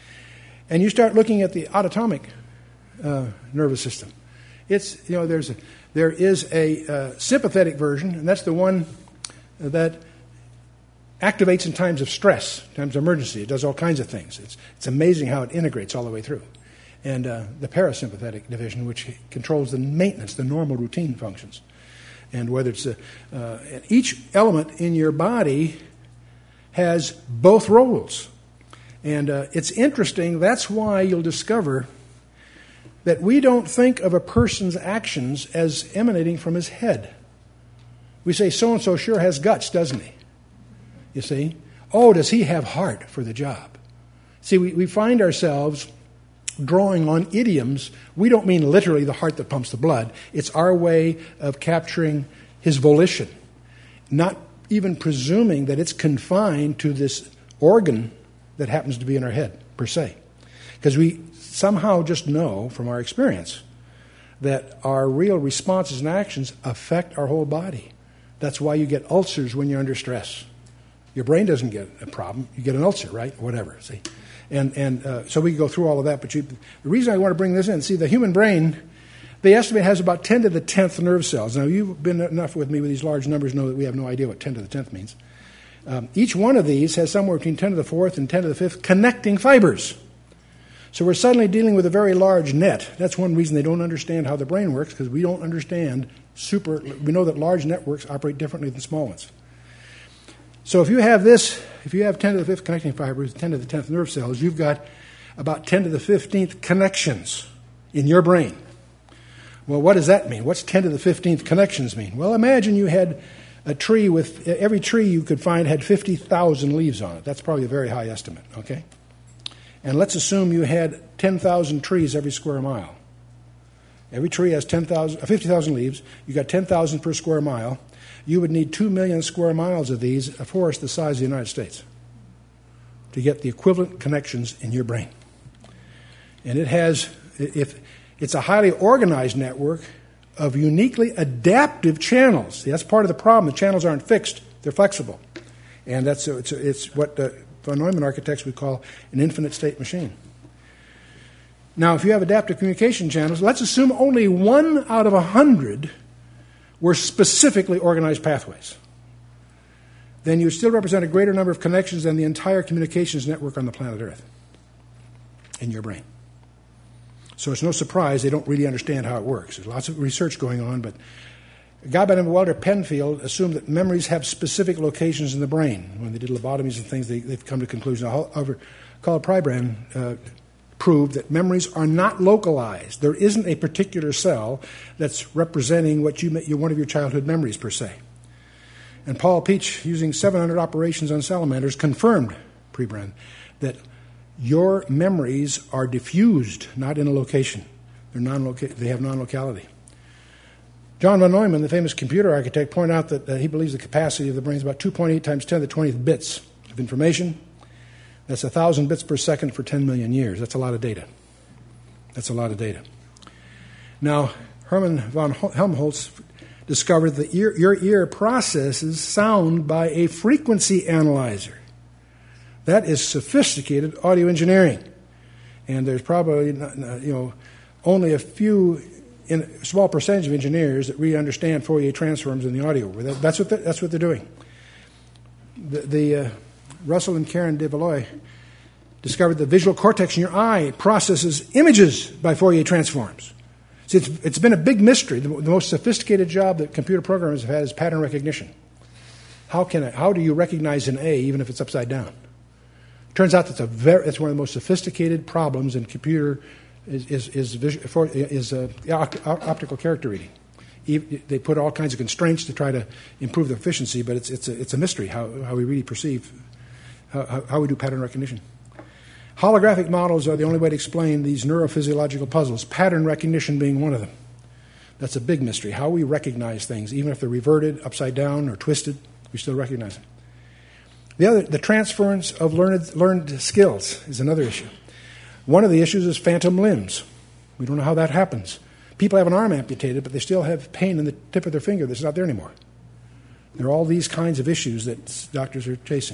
And you start looking at the autonomic uh, nervous system. It's, you know, there's a, there is a uh, sympathetic version, and that's the one that activates in times of stress, times of emergency. It does all kinds of things. It's, it's amazing how it integrates all the way through. And uh, the parasympathetic division, which controls the maintenance, the normal routine functions. And whether it's a, uh, each element in your body has both roles. And uh, it's interesting. That's why you'll discover that we don't think of a person's actions as emanating from his head. We say, so-and-so sure has guts, doesn't he? You see? Oh, does he have heart for the job? See, we, we find ourselves drawing on idioms. We don't mean literally the heart that pumps the blood. It's our way of capturing his volition, not even presuming that it's confined to this organ that happens to be in our head, per se. Because we somehow just know from our experience that our real responses and actions affect our whole body. That's why you get ulcers when you're under stress. Your brain doesn't get a problem. You get an ulcer, right? Whatever, see? And and uh, so we can go through all of that. But you, the reason I want to bring this in, see, the human brain, they estimate has about ten to the tenth nerve cells. Now, you've been enough with me with these large numbers to know that we have no idea what ten to the tenth means. Um, each one of these has somewhere between ten to the fourth and ten to the fifth connecting fibers. So we're suddenly dealing with a very large net. That's one reason they don't understand how the brain works, because we don't understand super, we know that large networks operate differently than small ones. So if you have this, if you have ten to the fifth connecting fibers, ten to the tenth nerve cells, you've got about ten to the fifteenth connections in your brain. Well, what does that mean? What's ten to the fifteenth connections mean? Well, imagine you had a tree with, every tree you could find had fifty thousand leaves on it. That's probably a very high estimate, okay? And let's assume you had ten thousand trees every square mile. Every tree has ten thousand, fifty thousand leaves. You got ten thousand per square mile. You would need two million square miles of these, a forest the size of the United States, to get the equivalent connections in your brain. And it has, if it's a highly organized network of uniquely adaptive channels. See, that's part of the problem. The channels aren't fixed; they're flexible, and that's it's, it's what the von Neumann architects would call an infinite state machine. Now, if you have adaptive communication channels, let's assume only one out of a hundred were specifically organized pathways. Then you still represent a greater number of connections than the entire communications network on the planet Earth in your brain. So it's no surprise they don't really understand how it works. There's lots of research going on, but a guy by the name of Walter Penfield assumed that memories have specific locations in the brain. When they did lobotomies and things, they, they've come to a conclusion. However, Carl Prybrand uh, proved that memories are not localized. There isn't a particular cell that's representing what you, your, one of your childhood memories, per se. And Paul Peach, using seven hundred operations on salamanders, confirmed, Prybrand, that your memories are diffused, not in a location. They're non-loca- they have non-locality. John von Neumann, the famous computer architect, pointed out that uh, he believes the capacity of the brain is about two point eight times ten to the twentieth bits of information. That's one thousand bits per second for ten million years. That's a lot of data. That's a lot of data. Now, Hermann von Helmholtz discovered that your, your ear processes sound by a frequency analyzer. That is sophisticated audio engineering. And there's probably, you know, only a few, in a small percentage of engineers that really understand Fourier transforms in the audio. That's what, that's what they're doing. The, the uh, Russell and Karen de Valois discovered the visual cortex in your eye processes images by Fourier transforms. See, it's, it's been a big mystery. The, the most sophisticated job that computer programmers have had is pattern recognition. How can I, how do you recognize an A even if it's upside down? Turns out that's a very, it's one of the most sophisticated problems in computer is is is, visual, is uh, optical character reading. They put all kinds of constraints to try to improve the efficiency, but it's it's a, it's a mystery how, how we really perceive how, how we do pattern recognition. Holographic models are the only way to explain these neurophysiological puzzles, pattern recognition being one of them. That's a big mystery. How we recognize things, even if they're reverted, upside down, or twisted, we still recognize them. The other, the transference of learned, learned skills is another issue. One of the issues is phantom limbs. We don't know how that happens. People have an arm amputated, but they still have pain in the tip of their finger that's not there anymore. There are all these kinds of issues that doctors are chasing.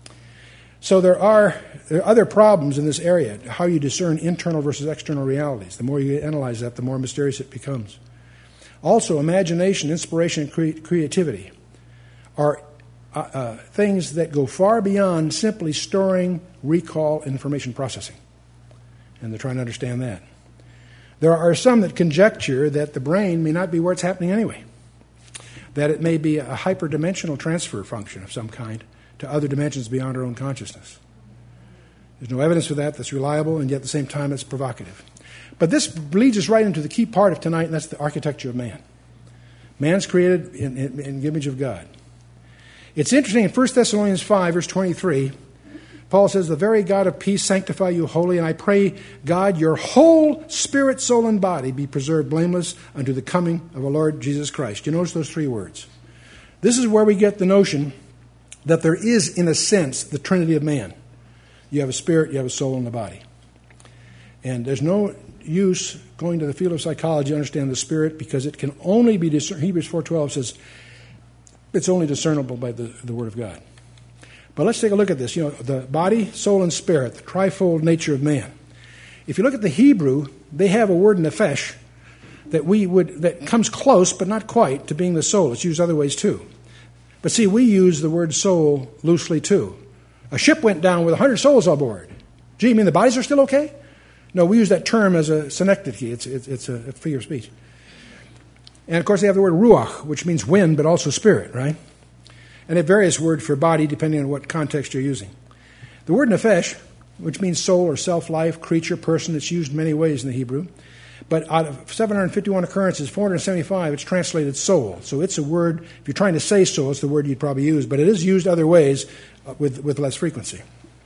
So there are, there are other problems in this area, how you discern internal versus external realities. The more you analyze that, the more mysterious it becomes. Also, imagination, inspiration, and cre- creativity are uh, uh, things that go far beyond simply storing, recall, information processing. And they're trying to understand that. There are some that conjecture that the brain may not be where it's happening anyway, that it may be a hyperdimensional transfer function of some kind to other dimensions beyond our own consciousness. There's no evidence for that that's reliable, and yet at the same time it's provocative. But this leads us right into the key part of tonight, and that's the architecture of man. Man's created in, in, in the image of God. It's interesting, in First Thessalonians five, verse twenty-three, Paul says, "The very God of peace sanctify you wholly, and I pray, God, your whole spirit, soul, and body be preserved blameless unto the coming of our Lord Jesus Christ." You notice those three words. This is where we get the notion that there is, in a sense, the Trinity of man. You have a spirit, you have a soul, and a body. And there's no use going to the field of psychology to understand the spirit, because it can only be discerned. Hebrews four twelve says it's only discernible by the, the Word of God. But let's take a look at this. You know, the body, soul, and spirit, the trifold nature of man. If you look at the Hebrew, they have a word nephesh that we would that comes close, but not quite, to being the soul. It's used other ways too. But see, we use the word soul loosely too. A ship went down with one hundred souls on board. Gee, you mean the bodies are still okay? No, we use that term as a synecdoche. It's, it's, it's a figure of speech. And, of course, they have the word ruach, which means wind, but also spirit, right? And a various word for body, depending on what context you're using. The word nephesh, which means soul or self-life, creature, person, it's used many ways in the Hebrew. But out of seven hundred fifty-one occurrences, four hundred seventy-five, it's translated soul. So it's a word, if you're trying to say soul, it's the word you'd probably use. But it is used other ways uh, with, with less frequency.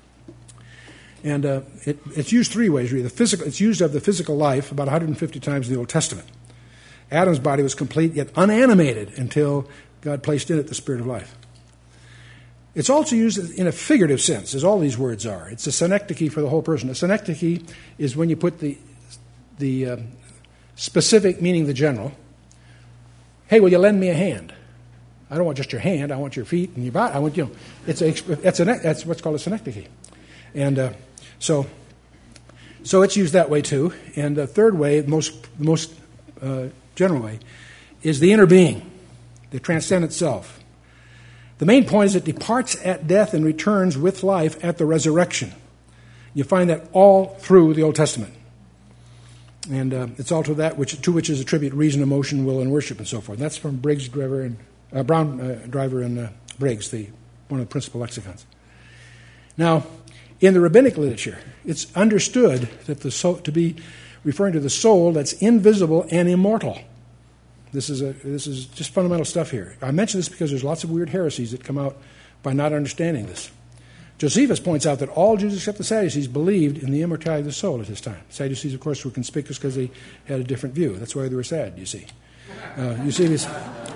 And uh, it, it's used three ways, really. The physical, it's used of the physical life about one hundred fifty times in the Old Testament. Adam's body was complete yet unanimated until God placed in it the spirit of life. It's also used in a figurative sense, as all these words are. It's a synecdoche for the whole person. A synecdoche is when you put the the uh, specific meaning the general. Hey, will you lend me a hand? I don't want just your hand. I want your feet and your body. I want, you know, it's a, that's, a, that's what's called a synecdoche. And uh, so so it's used that way too. And the third way, most most uh, general way, is the inner being, the transcendent self. The main point is it departs at death and returns with life at the resurrection. You find that all through the Old Testament. And uh, it's also that which to which is attributed reason, emotion, will, and worship, and so forth. That's from Briggs, Driver, and uh, Brown, uh, Driver, and uh, Briggs, the one of the principal lexicons. Now, in the rabbinic literature, it's understood that the soul, to be referring to the soul that's invisible and immortal. This is a this is just fundamental stuff here. I mention this because there's lots of weird heresies that come out by not understanding this. Josephus points out that all Jews except the Sadducees believed in the immortality of the soul at his time. Sadducees, of course, were conspicuous because they had a different view. That's why they were sad, you see. Uh, Eusebius,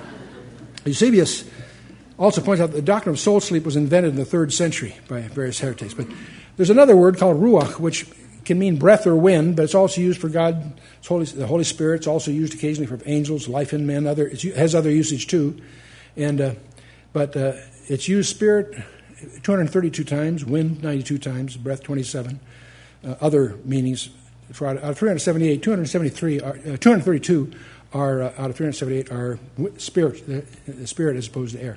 Eusebius also points out that the doctrine of soul sleep was invented in the third century by various heretics. But there's another word called ruach, which can mean breath or wind, but it's also used for God, Holy, the Holy Spirit. It's also used occasionally for angels, life in men. Other, it has other usage too. And uh, But uh, it's used spirit two hundred thirty-two times, wind ninety-two times, breath twenty-seven. Uh, other meanings, for out of three hundred seventy-eight, two hundred seventy-three, are, uh, two hundred thirty-two are, uh, out of three hundred seventy-eight are spirit, the spirit as opposed to air.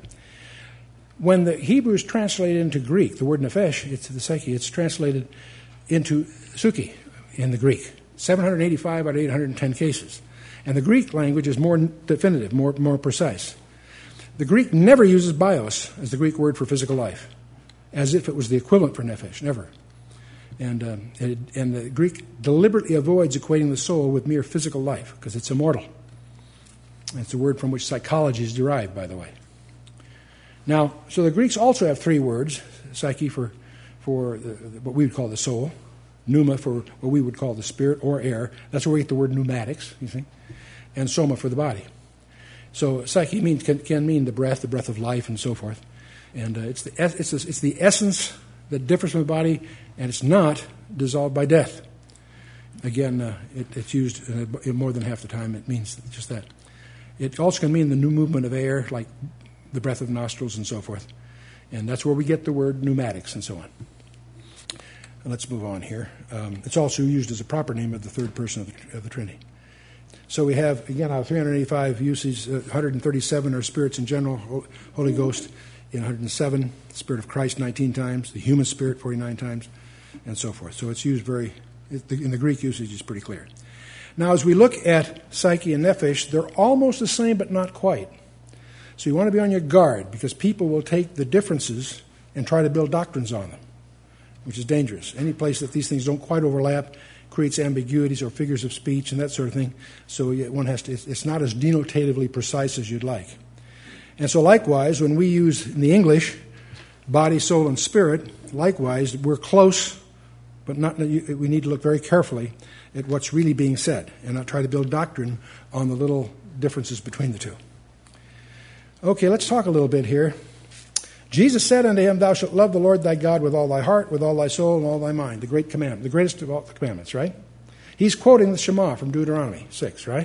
When the Hebrew is translated into Greek, the word nephesh, it's the psyche, it's translated into suki in the Greek. seven hundred eighty-five out of eight hundred ten cases. And the Greek language is more definitive, more, more precise. The Greek never uses bios as the Greek word for physical life, as if it was the equivalent for nephesh, never. And, um, it, and the Greek deliberately avoids equating the soul with mere physical life, because it's immortal. It's a word from which psychology is derived, by the way. Now, so the Greeks also have three words, psyche for, for the, what we would call the soul, pneuma for what we would call the spirit or air. That's where we get the word pneumatics, you see, and soma for the body. So psyche means, can, can mean the breath, the breath of life, and so forth. And uh, it's, the, it's, the, it's the essence that differs from the body, and it's not dissolved by death. Again, uh, it, it's used uh, more than half the time. It means just that. It also can mean the new movement of air, like the breath of the nostrils and so forth. And that's where we get the word pneumatics and so on. And let's move on here. Um, it's also used as a proper name of the third person of the, of the Trinity. So we have, again, out of three hundred eighty-five uses, uh, one hundred thirty-seven are spirits in general, Holy Ghost in one hundred seven, Spirit of Christ nineteen times, the human spirit forty-nine times, and so forth. So it's used very, in the Greek usage, it's pretty clear. Now, as we look at psyche and nephesh, they're almost the same, but not quite. So you want to be on your guard, because people will take the differences and try to build doctrines on them, which is dangerous. Any place that these things don't quite overlap creates ambiguities or figures of speech and that sort of thing. So one has to, it's not as denotatively precise as you'd like. And so likewise, when we use in the English body, soul, and spirit, likewise, we're close, but not. We need to look very carefully at what's really being said and not try to build doctrine on the little differences between the two. Okay, let's talk a little bit here. Jesus said unto him, thou shalt love the Lord thy God with all thy heart, with all thy soul, and all thy mind. The great commandment, the greatest of all the commandments, right? He's quoting the Shema from Deuteronomy six, right?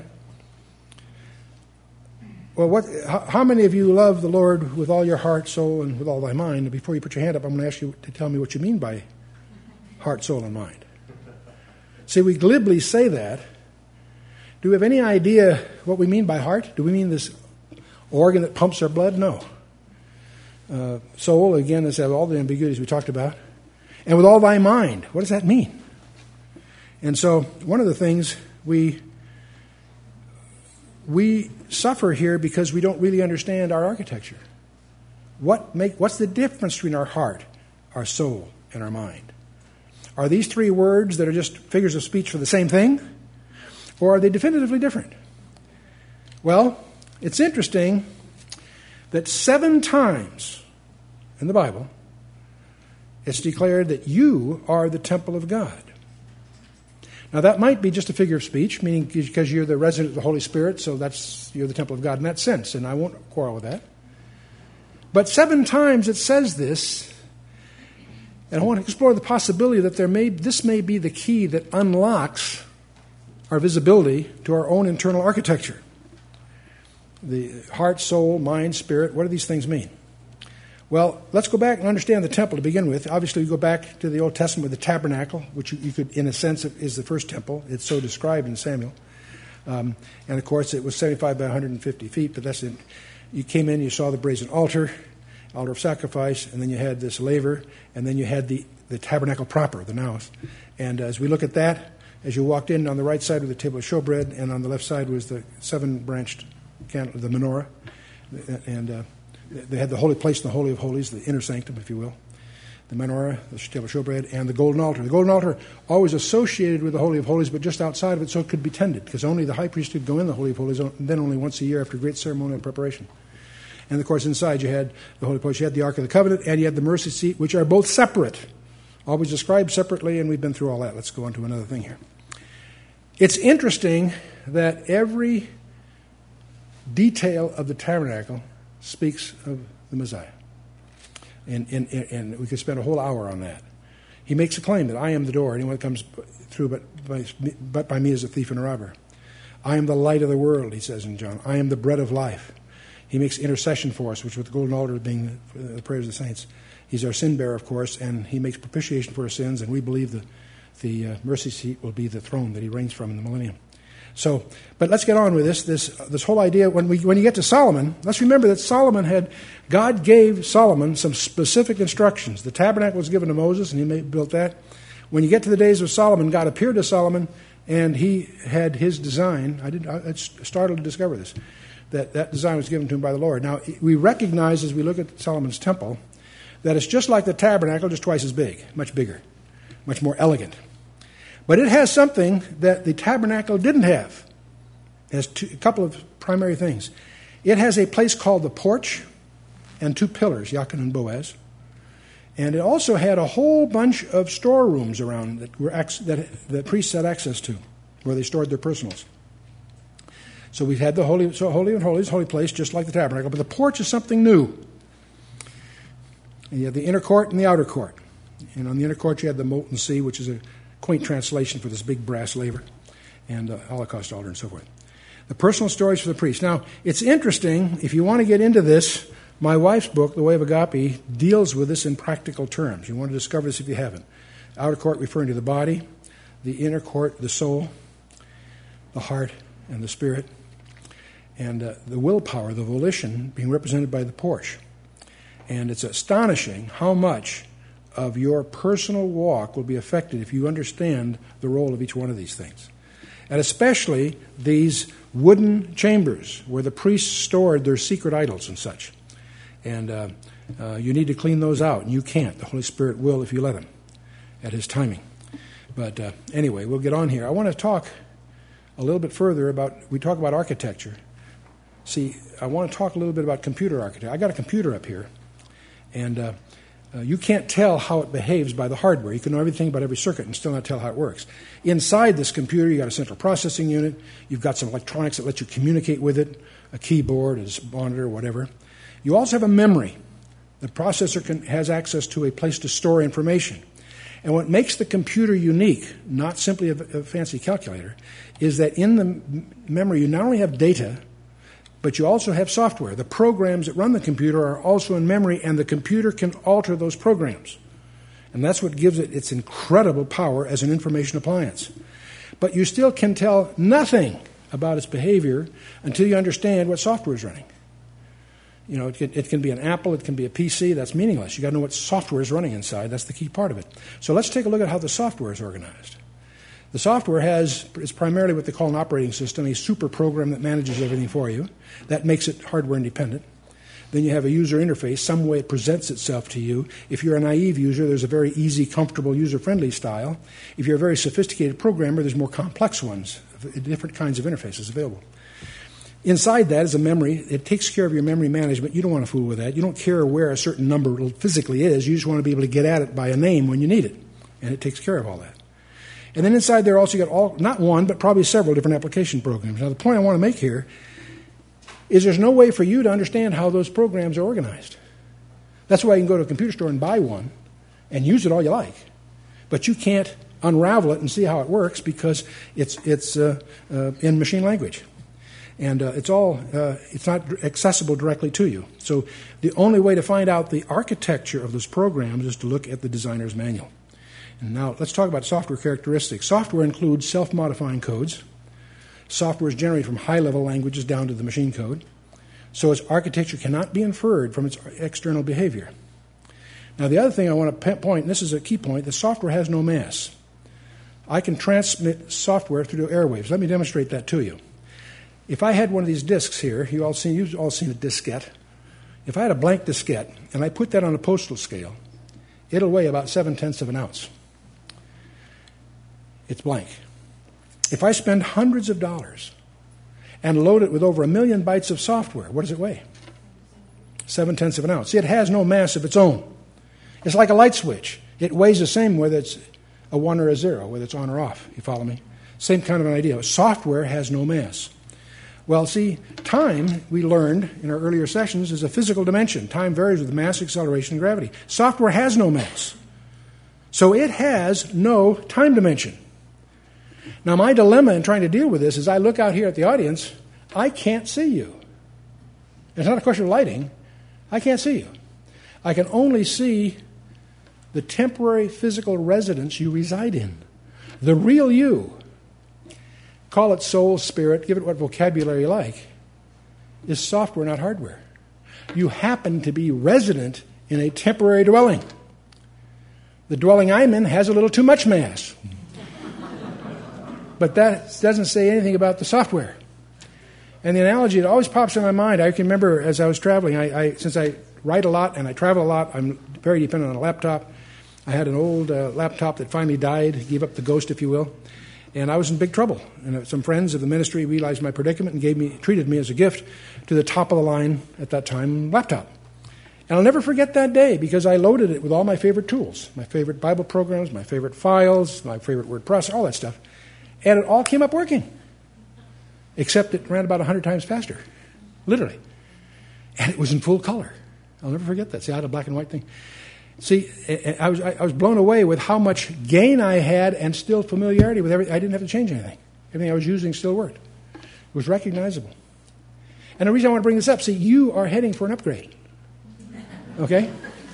Well, what? How, how many of you love the Lord with all your heart, soul, and with all thy mind? And before you put your hand up, I'm going to ask you to tell me what you mean by heart, soul, and mind. See, we glibly say that. Do we have any idea what we mean by heart? Do we mean this organ that pumps our blood? No. Uh, soul, again, is all the ambiguities we talked about. And with all thy mind. What does that mean? And so one of the things we we suffer here because we don't really understand our architecture. What make what's the difference between our heart, our soul, and our mind? Are these three words that are just figures of speech for the same thing? Or are they definitively different? Well, it's interesting that seven times in the Bible it's declared that you are the temple of God. Now that might be just a figure of speech, meaning because you're the resident of the Holy Spirit, so that's you're the temple of God in that sense, and I won't quarrel with that. But seven times it says this, and I want to explore the possibility that there may this may be the key that unlocks our visibility to our own internal architecture. The heart, soul, mind, spirit, what do these things mean? Well, let's go back and understand the temple to begin with. Obviously, we go back to the Old Testament with the tabernacle, which you, you could, in a sense, is the first temple. It's so described in Samuel. Um, and, of course, it was seventy-five by one hundred fifty feet, but that's in, you came in, you saw the brazen altar, altar of sacrifice, and then you had this laver, and then you had the, the tabernacle proper, the naos. And as we look at that, as you walked in, on the right side was the table of showbread, and on the left side was the seven-branched candle, the menorah, and uh, they had the holy place in the Holy of Holies, the inner sanctum, if you will, the menorah, the table of showbread, and the golden altar. The golden altar always associated with the Holy of Holies, but just outside of it so it could be tended, because only the high priest could go in the Holy of Holies, and then only once a year after great ceremonial preparation. And, of course, inside you had the Holy Place, you had the Ark of the Covenant, and you had the mercy seat, which are both separate, always described separately, and we've been through all that. Let's go on to another thing here. It's interesting that every detail of the tabernacle speaks of the Messiah. And, and, and we could spend a whole hour on that. He makes a claim that I am the door. Anyone that comes through but by, but by me is a thief and a robber. I am the light of the world, he says in John. I am the bread of life. He makes intercession for us, which with the golden altar being the prayers of the saints. He's our sin bearer, of course, and he makes propitiation for our sins, and we believe the, the uh, mercy seat will be the throne that he reigns from in the millennium. So, but let's get on with this. This this whole idea. When we when you get to Solomon, let's remember that Solomon had God gave Solomon some specific instructions. The tabernacle was given to Moses, and he made, built that. When you get to the days of Solomon, God appeared to Solomon, and he had his design. I did. I, I startled to discover this. That that design was given to him by the Lord. Now we recognize as we look at Solomon's temple that it's just like the tabernacle, just twice as big, much bigger, much more elegant. But it has something that the tabernacle didn't have. It has two, a couple of primary things. It has a place called the porch and two pillars, Jachin and Boaz. And it also had a whole bunch of storerooms around that were that the priests had access to, where they stored their personals. So we had the holy, so holy and holies, holy place, just like the tabernacle. But the porch is something new. And you have the inner court and the outer court. And on the inner court you had the molten sea, which is a quaint translation for this big brass laver, and uh, Holocaust altar and so forth. The personal stories for the priest. Now, it's interesting, if you want to get into this, my wife's book, The Way of Agape, deals with this in practical terms. You want to discover this if you haven't. Outer court referring to the body, the inner court, the soul, the heart, and the spirit, and uh, the willpower, the volition, being represented by the porch. And it's astonishing how much of your personal walk will be affected if you understand the role of each one of these things. And especially these wooden chambers where the priests stored their secret idols and such. And uh, uh, you need to clean those out, and you can't. The Holy Spirit will if you let him at his timing. But uh, anyway, we'll get on here. I want to talk a little bit further about, we talk about architecture. See, I want to talk a little bit about computer architecture. I got a computer up here, and uh, Uh, you can't tell how it behaves by the hardware. You can know everything about every circuit and still not tell how it works. Inside this computer, you've got a central processing unit. You've got some electronics that let you communicate with it, a keyboard, a monitor, whatever. You also have a memory. The processor can, has access to a place to store information. And what makes the computer unique, not simply a, a fancy calculator, is that in the m- memory you not only have data, but you also have software. The programs that run the computer are also in memory, and the computer can alter those programs. And that's what gives it its incredible power as an information appliance. But you still can tell nothing about its behavior until you understand what software is running. You know, it can, it can be an Apple, it can be a P C. That's meaningless. You've got to know what software is running inside. That's the key part of it. So let's take a look at how the software is organized. The software has is primarily what they call an operating system, a super program that manages everything for you. That makes it hardware independent. Then you have a user interface, some way it presents itself to you. If you're a naive user, there's a very easy, comfortable, user-friendly style. If you're a very sophisticated programmer, there's more complex ones, different kinds of interfaces available. Inside that is a memory. It takes care of your memory management. You don't want to fool with that. You don't care where a certain number physically is. You just want to be able to get at it by a name when you need it. And it takes care of all that. And then inside there also you got all, not one, but probably several different application programs. Now the point I want to make here is there's no way for you to understand how those programs are organized. That's why you can go to a computer store and buy one and use it all you like. But you can't unravel it and see how it works because it's, it's uh, uh, in machine language. And uh, it's all uh, it's not accessible directly to you. So the only way to find out the architecture of those programs is to look at the designer's manual. And now let's talk about software characteristics. Software includes self-modifying codes. Software is generated from high-level languages down to the machine code. So its architecture cannot be inferred from its external behavior. Now the other thing I want to point, and this is a key point, the software has no mass. I can transmit software through the airwaves. Let me demonstrate that to you. If I had one of these disks here, you all seen, you've all seen a diskette. If I had a blank diskette and I put that on a postal scale, it'll weigh about seven-tenths of an ounce. It's blank. If I spend hundreds of dollars and load it with over a million bytes of software, what does it weigh? Seven-tenths of an ounce. See, it has no mass of its own. It's like a light switch. It weighs the same whether it's a one or a zero, whether it's on or off. You follow me? Same kind of an idea. Software has no mass. Well, see, time, we learned in our earlier sessions, is a physical dimension. Time varies with mass, acceleration, and gravity. Software has no mass. So it has no time dimension. Now, my dilemma in trying to deal with this is I look out here at the audience, I can't see you. It's not a question of lighting. I can't see you. I can only see the temporary physical residence you reside in. The real you, call it soul, spirit, give it what vocabulary you like, is software, not hardware. You happen to be resident in a temporary dwelling. The dwelling I'm in has a little too much mass. But that doesn't say anything about the software. And the analogy that always pops in my mind, I can remember as I was traveling, I, I, since I write a lot and I travel a lot, I'm very dependent on a laptop. I had an old uh, laptop that finally died, gave up the ghost, if you will, and I was in big trouble. And some friends of the ministry realized my predicament and gave me, treated me as a gift to the top of the line at that time laptop. And I'll never forget that day because I loaded it with all my favorite tools, my favorite Bible programs, my favorite files, my favorite word processor, all that stuff. And it all came up working, except it ran about one hundred times faster, literally. And it was in full color. I'll never forget that. See, I had a black and white thing. See, I was I was blown away with how much gain I had and still familiarity with everything. I didn't have to change anything. Everything I was using still worked. It was recognizable. And the reason I want to bring this up, see, you are heading for an upgrade. Okay?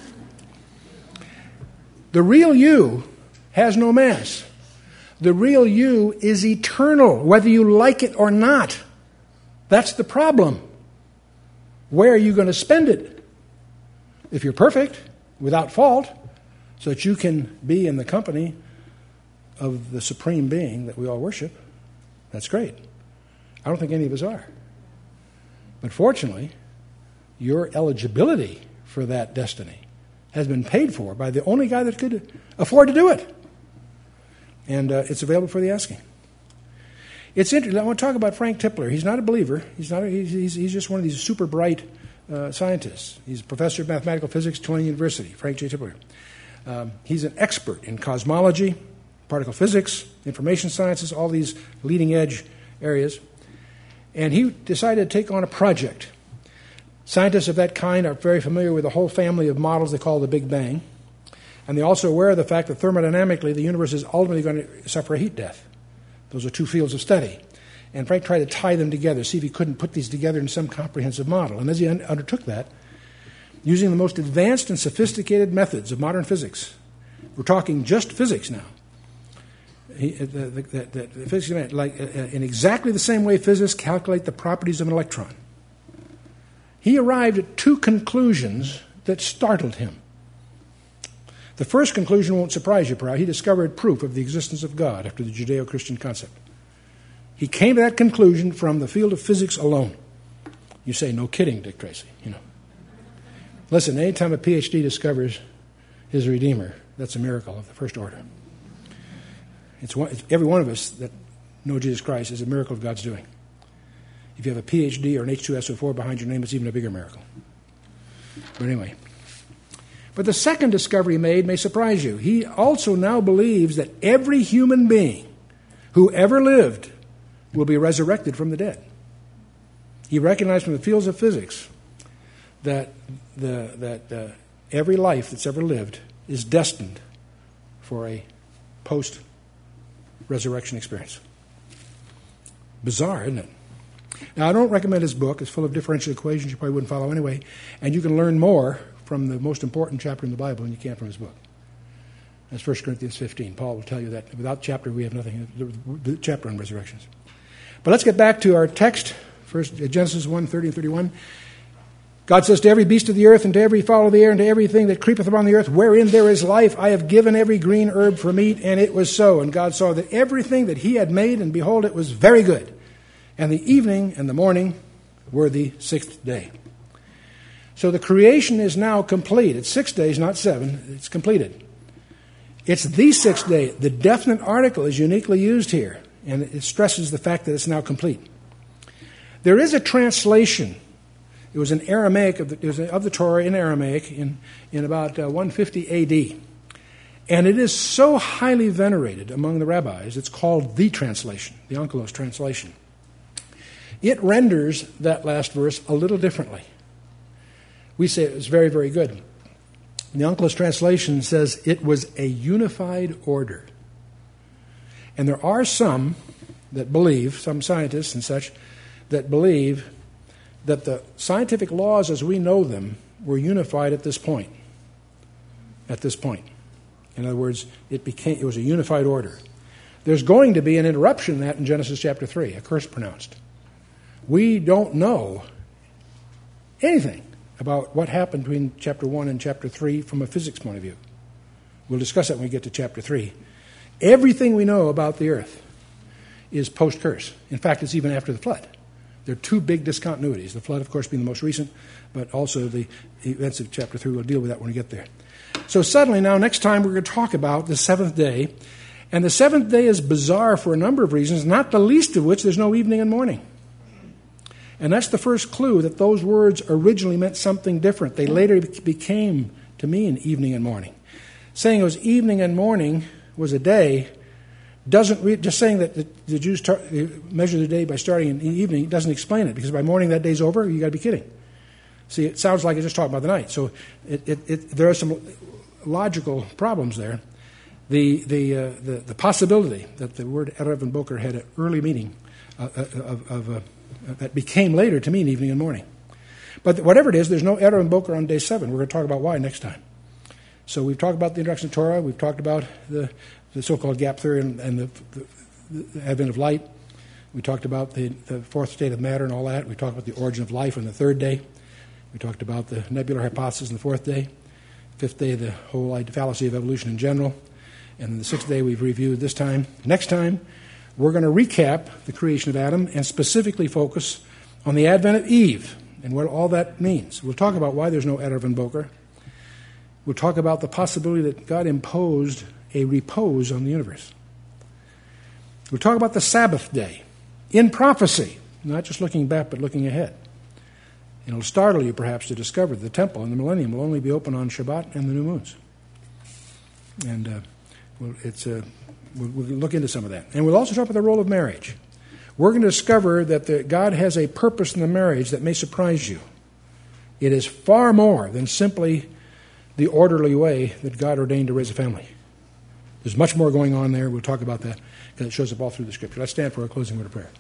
The real you has no mass. The real you is eternal, whether you like it or not. That's the problem. Where are you going to spend it? If you're perfect, without fault, so that you can be in the company of the supreme being that we all worship, that's great. I don't think any of us are. But fortunately, your eligibility for that destiny has been paid for by the only guy that could afford to do it. And uh, it's available for the asking. It's interesting. I want to talk about Frank Tipler. He's not a believer. He's not. A, he's, he's just one of these super bright uh, scientists. He's a professor of mathematical physics at Tulane University, Frank J. Tipler. Um, he's an expert in cosmology, particle physics, information sciences, all these leading edge areas. And he decided to take on a project. Scientists of that kind are very familiar with a whole family of models they call the Big Bang. And they're also aware of the fact that thermodynamically the universe is ultimately going to suffer a heat death. Those are two fields of study. And Frank tried to tie them together, see if he couldn't put these together in some comprehensive model. And as he un- undertook that, using the most advanced and sophisticated methods of modern physics, we're talking just physics now, he, the, the, the, the, the physics, like, uh, in exactly the same way physicists calculate the properties of an electron. he arrived at two conclusions that startled him. The first conclusion won't surprise you, probably. He discovered proof of the existence of God after the Judeo-Christian concept. He came to that conclusion from the field of physics alone. You say, no kidding, Dick Tracy. You know. Listen, anytime a P H D discovers his Redeemer, that's a miracle of the first order. It's, one, it's every one of us that know Jesus Christ is a miracle of God's doing. If you have a P H D or an H two S O four behind your name, it's even a bigger miracle. But anyway. But the second discovery he made may surprise you. He also now believes that every human being who ever lived will be resurrected from the dead. He recognized from the fields of physics that the, that uh, every life that's ever lived is destined for a post-resurrection experience. Bizarre, isn't it? Now, I don't recommend his book. It's full of differential equations you probably wouldn't follow anyway. And you can learn more from the most important chapter in the Bible than you can from his book. That's First Corinthians fifteen. Paul will tell you that without chapter, we have nothing. The chapter on resurrections. But let's get back to our text. First, Genesis one, thirty and thirty-one. God says, to every beast of the earth and to every fowl of the air and to everything that creepeth upon the earth, wherein there is life, I have given every green herb for meat, and it was so. And God saw that everything that he had made, and behold, it was very good. And the evening and the morning were the sixth day. So the creation is now complete. It's six days, not seven. It's completed. It's the sixth day. The definite article is uniquely used here, and it stresses the fact that it's now complete. There is a translation. It was in Aramaic, of the, it was of the Torah in Aramaic in, in about uh, one fifty A D. And it is so highly venerated among the rabbis, it's called the translation, the Onkelos translation. It renders that last verse a little differently. We say it was very, very good. The Onkelos translation says it was a unified order. And there are some that believe, some scientists and such, that believe that the scientific laws as we know them were unified at this point. At this point. In other words, it became it was a unified order. There's going to be an interruption in that in Genesis chapter three, a curse pronounced. We don't know anything about what happened between chapter one and chapter three from a physics point of view. We'll discuss that when we get to chapter three. Everything we know about the earth is post-curse. In fact, it's even after the flood. There are two big discontinuities. The flood, of course, being the most recent, but also the events of chapter three. We'll deal with that when we get there. So suddenly now, next time we're going to talk about the seventh day. And the seventh day is bizarre for a number of reasons, not the least of which there's no evening and morning. And that's the first clue that those words originally meant something different. They later became to mean evening and morning. Saying it was evening and morning was a day doesn't re- just saying that the, the Jews tar- measure the day by starting in the evening doesn't explain it, because by morning that day's over. You got to be kidding. See, it sounds like it's just talking about the night. So it, it, it, there are some logical problems there. The the uh, the, the possibility that the word Erev and Boker had an early meaning uh, of, of uh, that became later to mean evening and morning. But whatever it is, there's no Erev and Boker on day seven. We're going to talk about why next time. So we've talked about the introduction of Torah. We've talked about the, the so-called gap theory and, and the, the, the advent of light. We talked about the, the fourth state of matter and all that. We talked about the origin of life on the third day. We talked about the nebular hypothesis on the fourth day. Fifth day, the whole fallacy of evolution in general. And then the sixth day we've reviewed this time. Next time, we're going to recap the creation of Adam and specifically focus on the advent of Eve and what all that means. We'll talk about why there's no Erev and Boker. We'll talk about the possibility that God imposed a repose on the universe. We'll talk about the Sabbath day in prophecy, not just looking back but looking ahead. And it'll startle you perhaps to discover that the temple in the millennium will only be open on Shabbat and the new moons. And uh, well, it's uh, we'll, we'll look into some of that. And we'll also talk about the role of marriage. We're going to discover that the, God has a purpose in the marriage that may surprise you. It is far more than simply the orderly way that God ordained to raise a family. There's much more going on there. We'll talk about that because it shows up all through the Scripture. Let's stand for our closing word of prayer.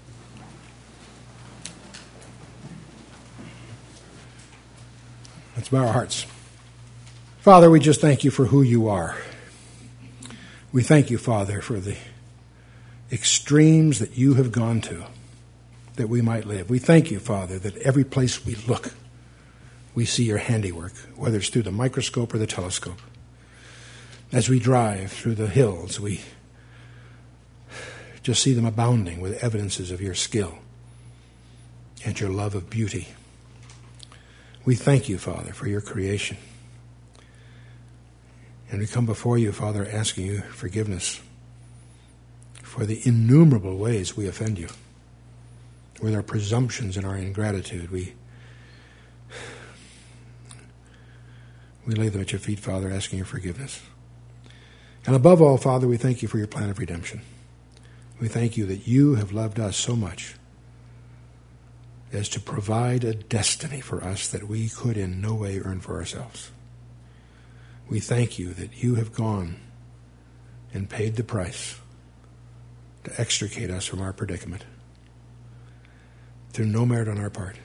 Let's bow our hearts. Father, we just thank you for who you are. We thank you, Father, for the extremes that you have gone to that we might live. We thank you, Father, that every place we look, we see your handiwork, whether it's through the microscope or the telescope. As we drive through the hills, we just see them abounding with evidences of your skill and your love of beauty. We thank you, Father, for your creation. And we come before you, Father, asking you forgiveness for the innumerable ways we offend you. With our presumptions and our ingratitude, we we lay them at your feet, Father, asking your forgiveness. And above all, Father, we thank you for your plan of redemption. We thank you that you have loved us so much as to provide a destiny for us that we could in no way earn for ourselves. We thank you that you have gone and paid the price to extricate us from our predicament through no merit on our part.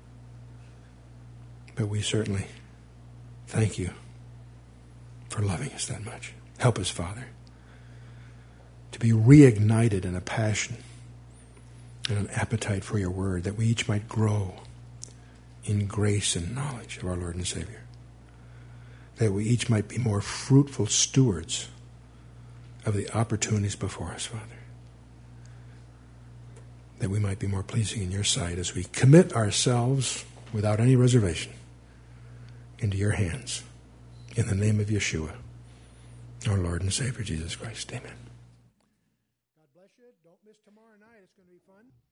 But we certainly thank you for loving us that much. Help us, Father, to be reignited in a passion and an appetite for your word, that we each might grow in grace and knowledge of our Lord and Savior. That we each might be more fruitful stewards of the opportunities before us, Father. That we might be more pleasing in your sight as we commit ourselves without any reservation into your hands. In the name of Yeshua, our Lord and Savior, Jesus Christ. Amen. God bless you. Don't miss tomorrow night. It's going to be fun.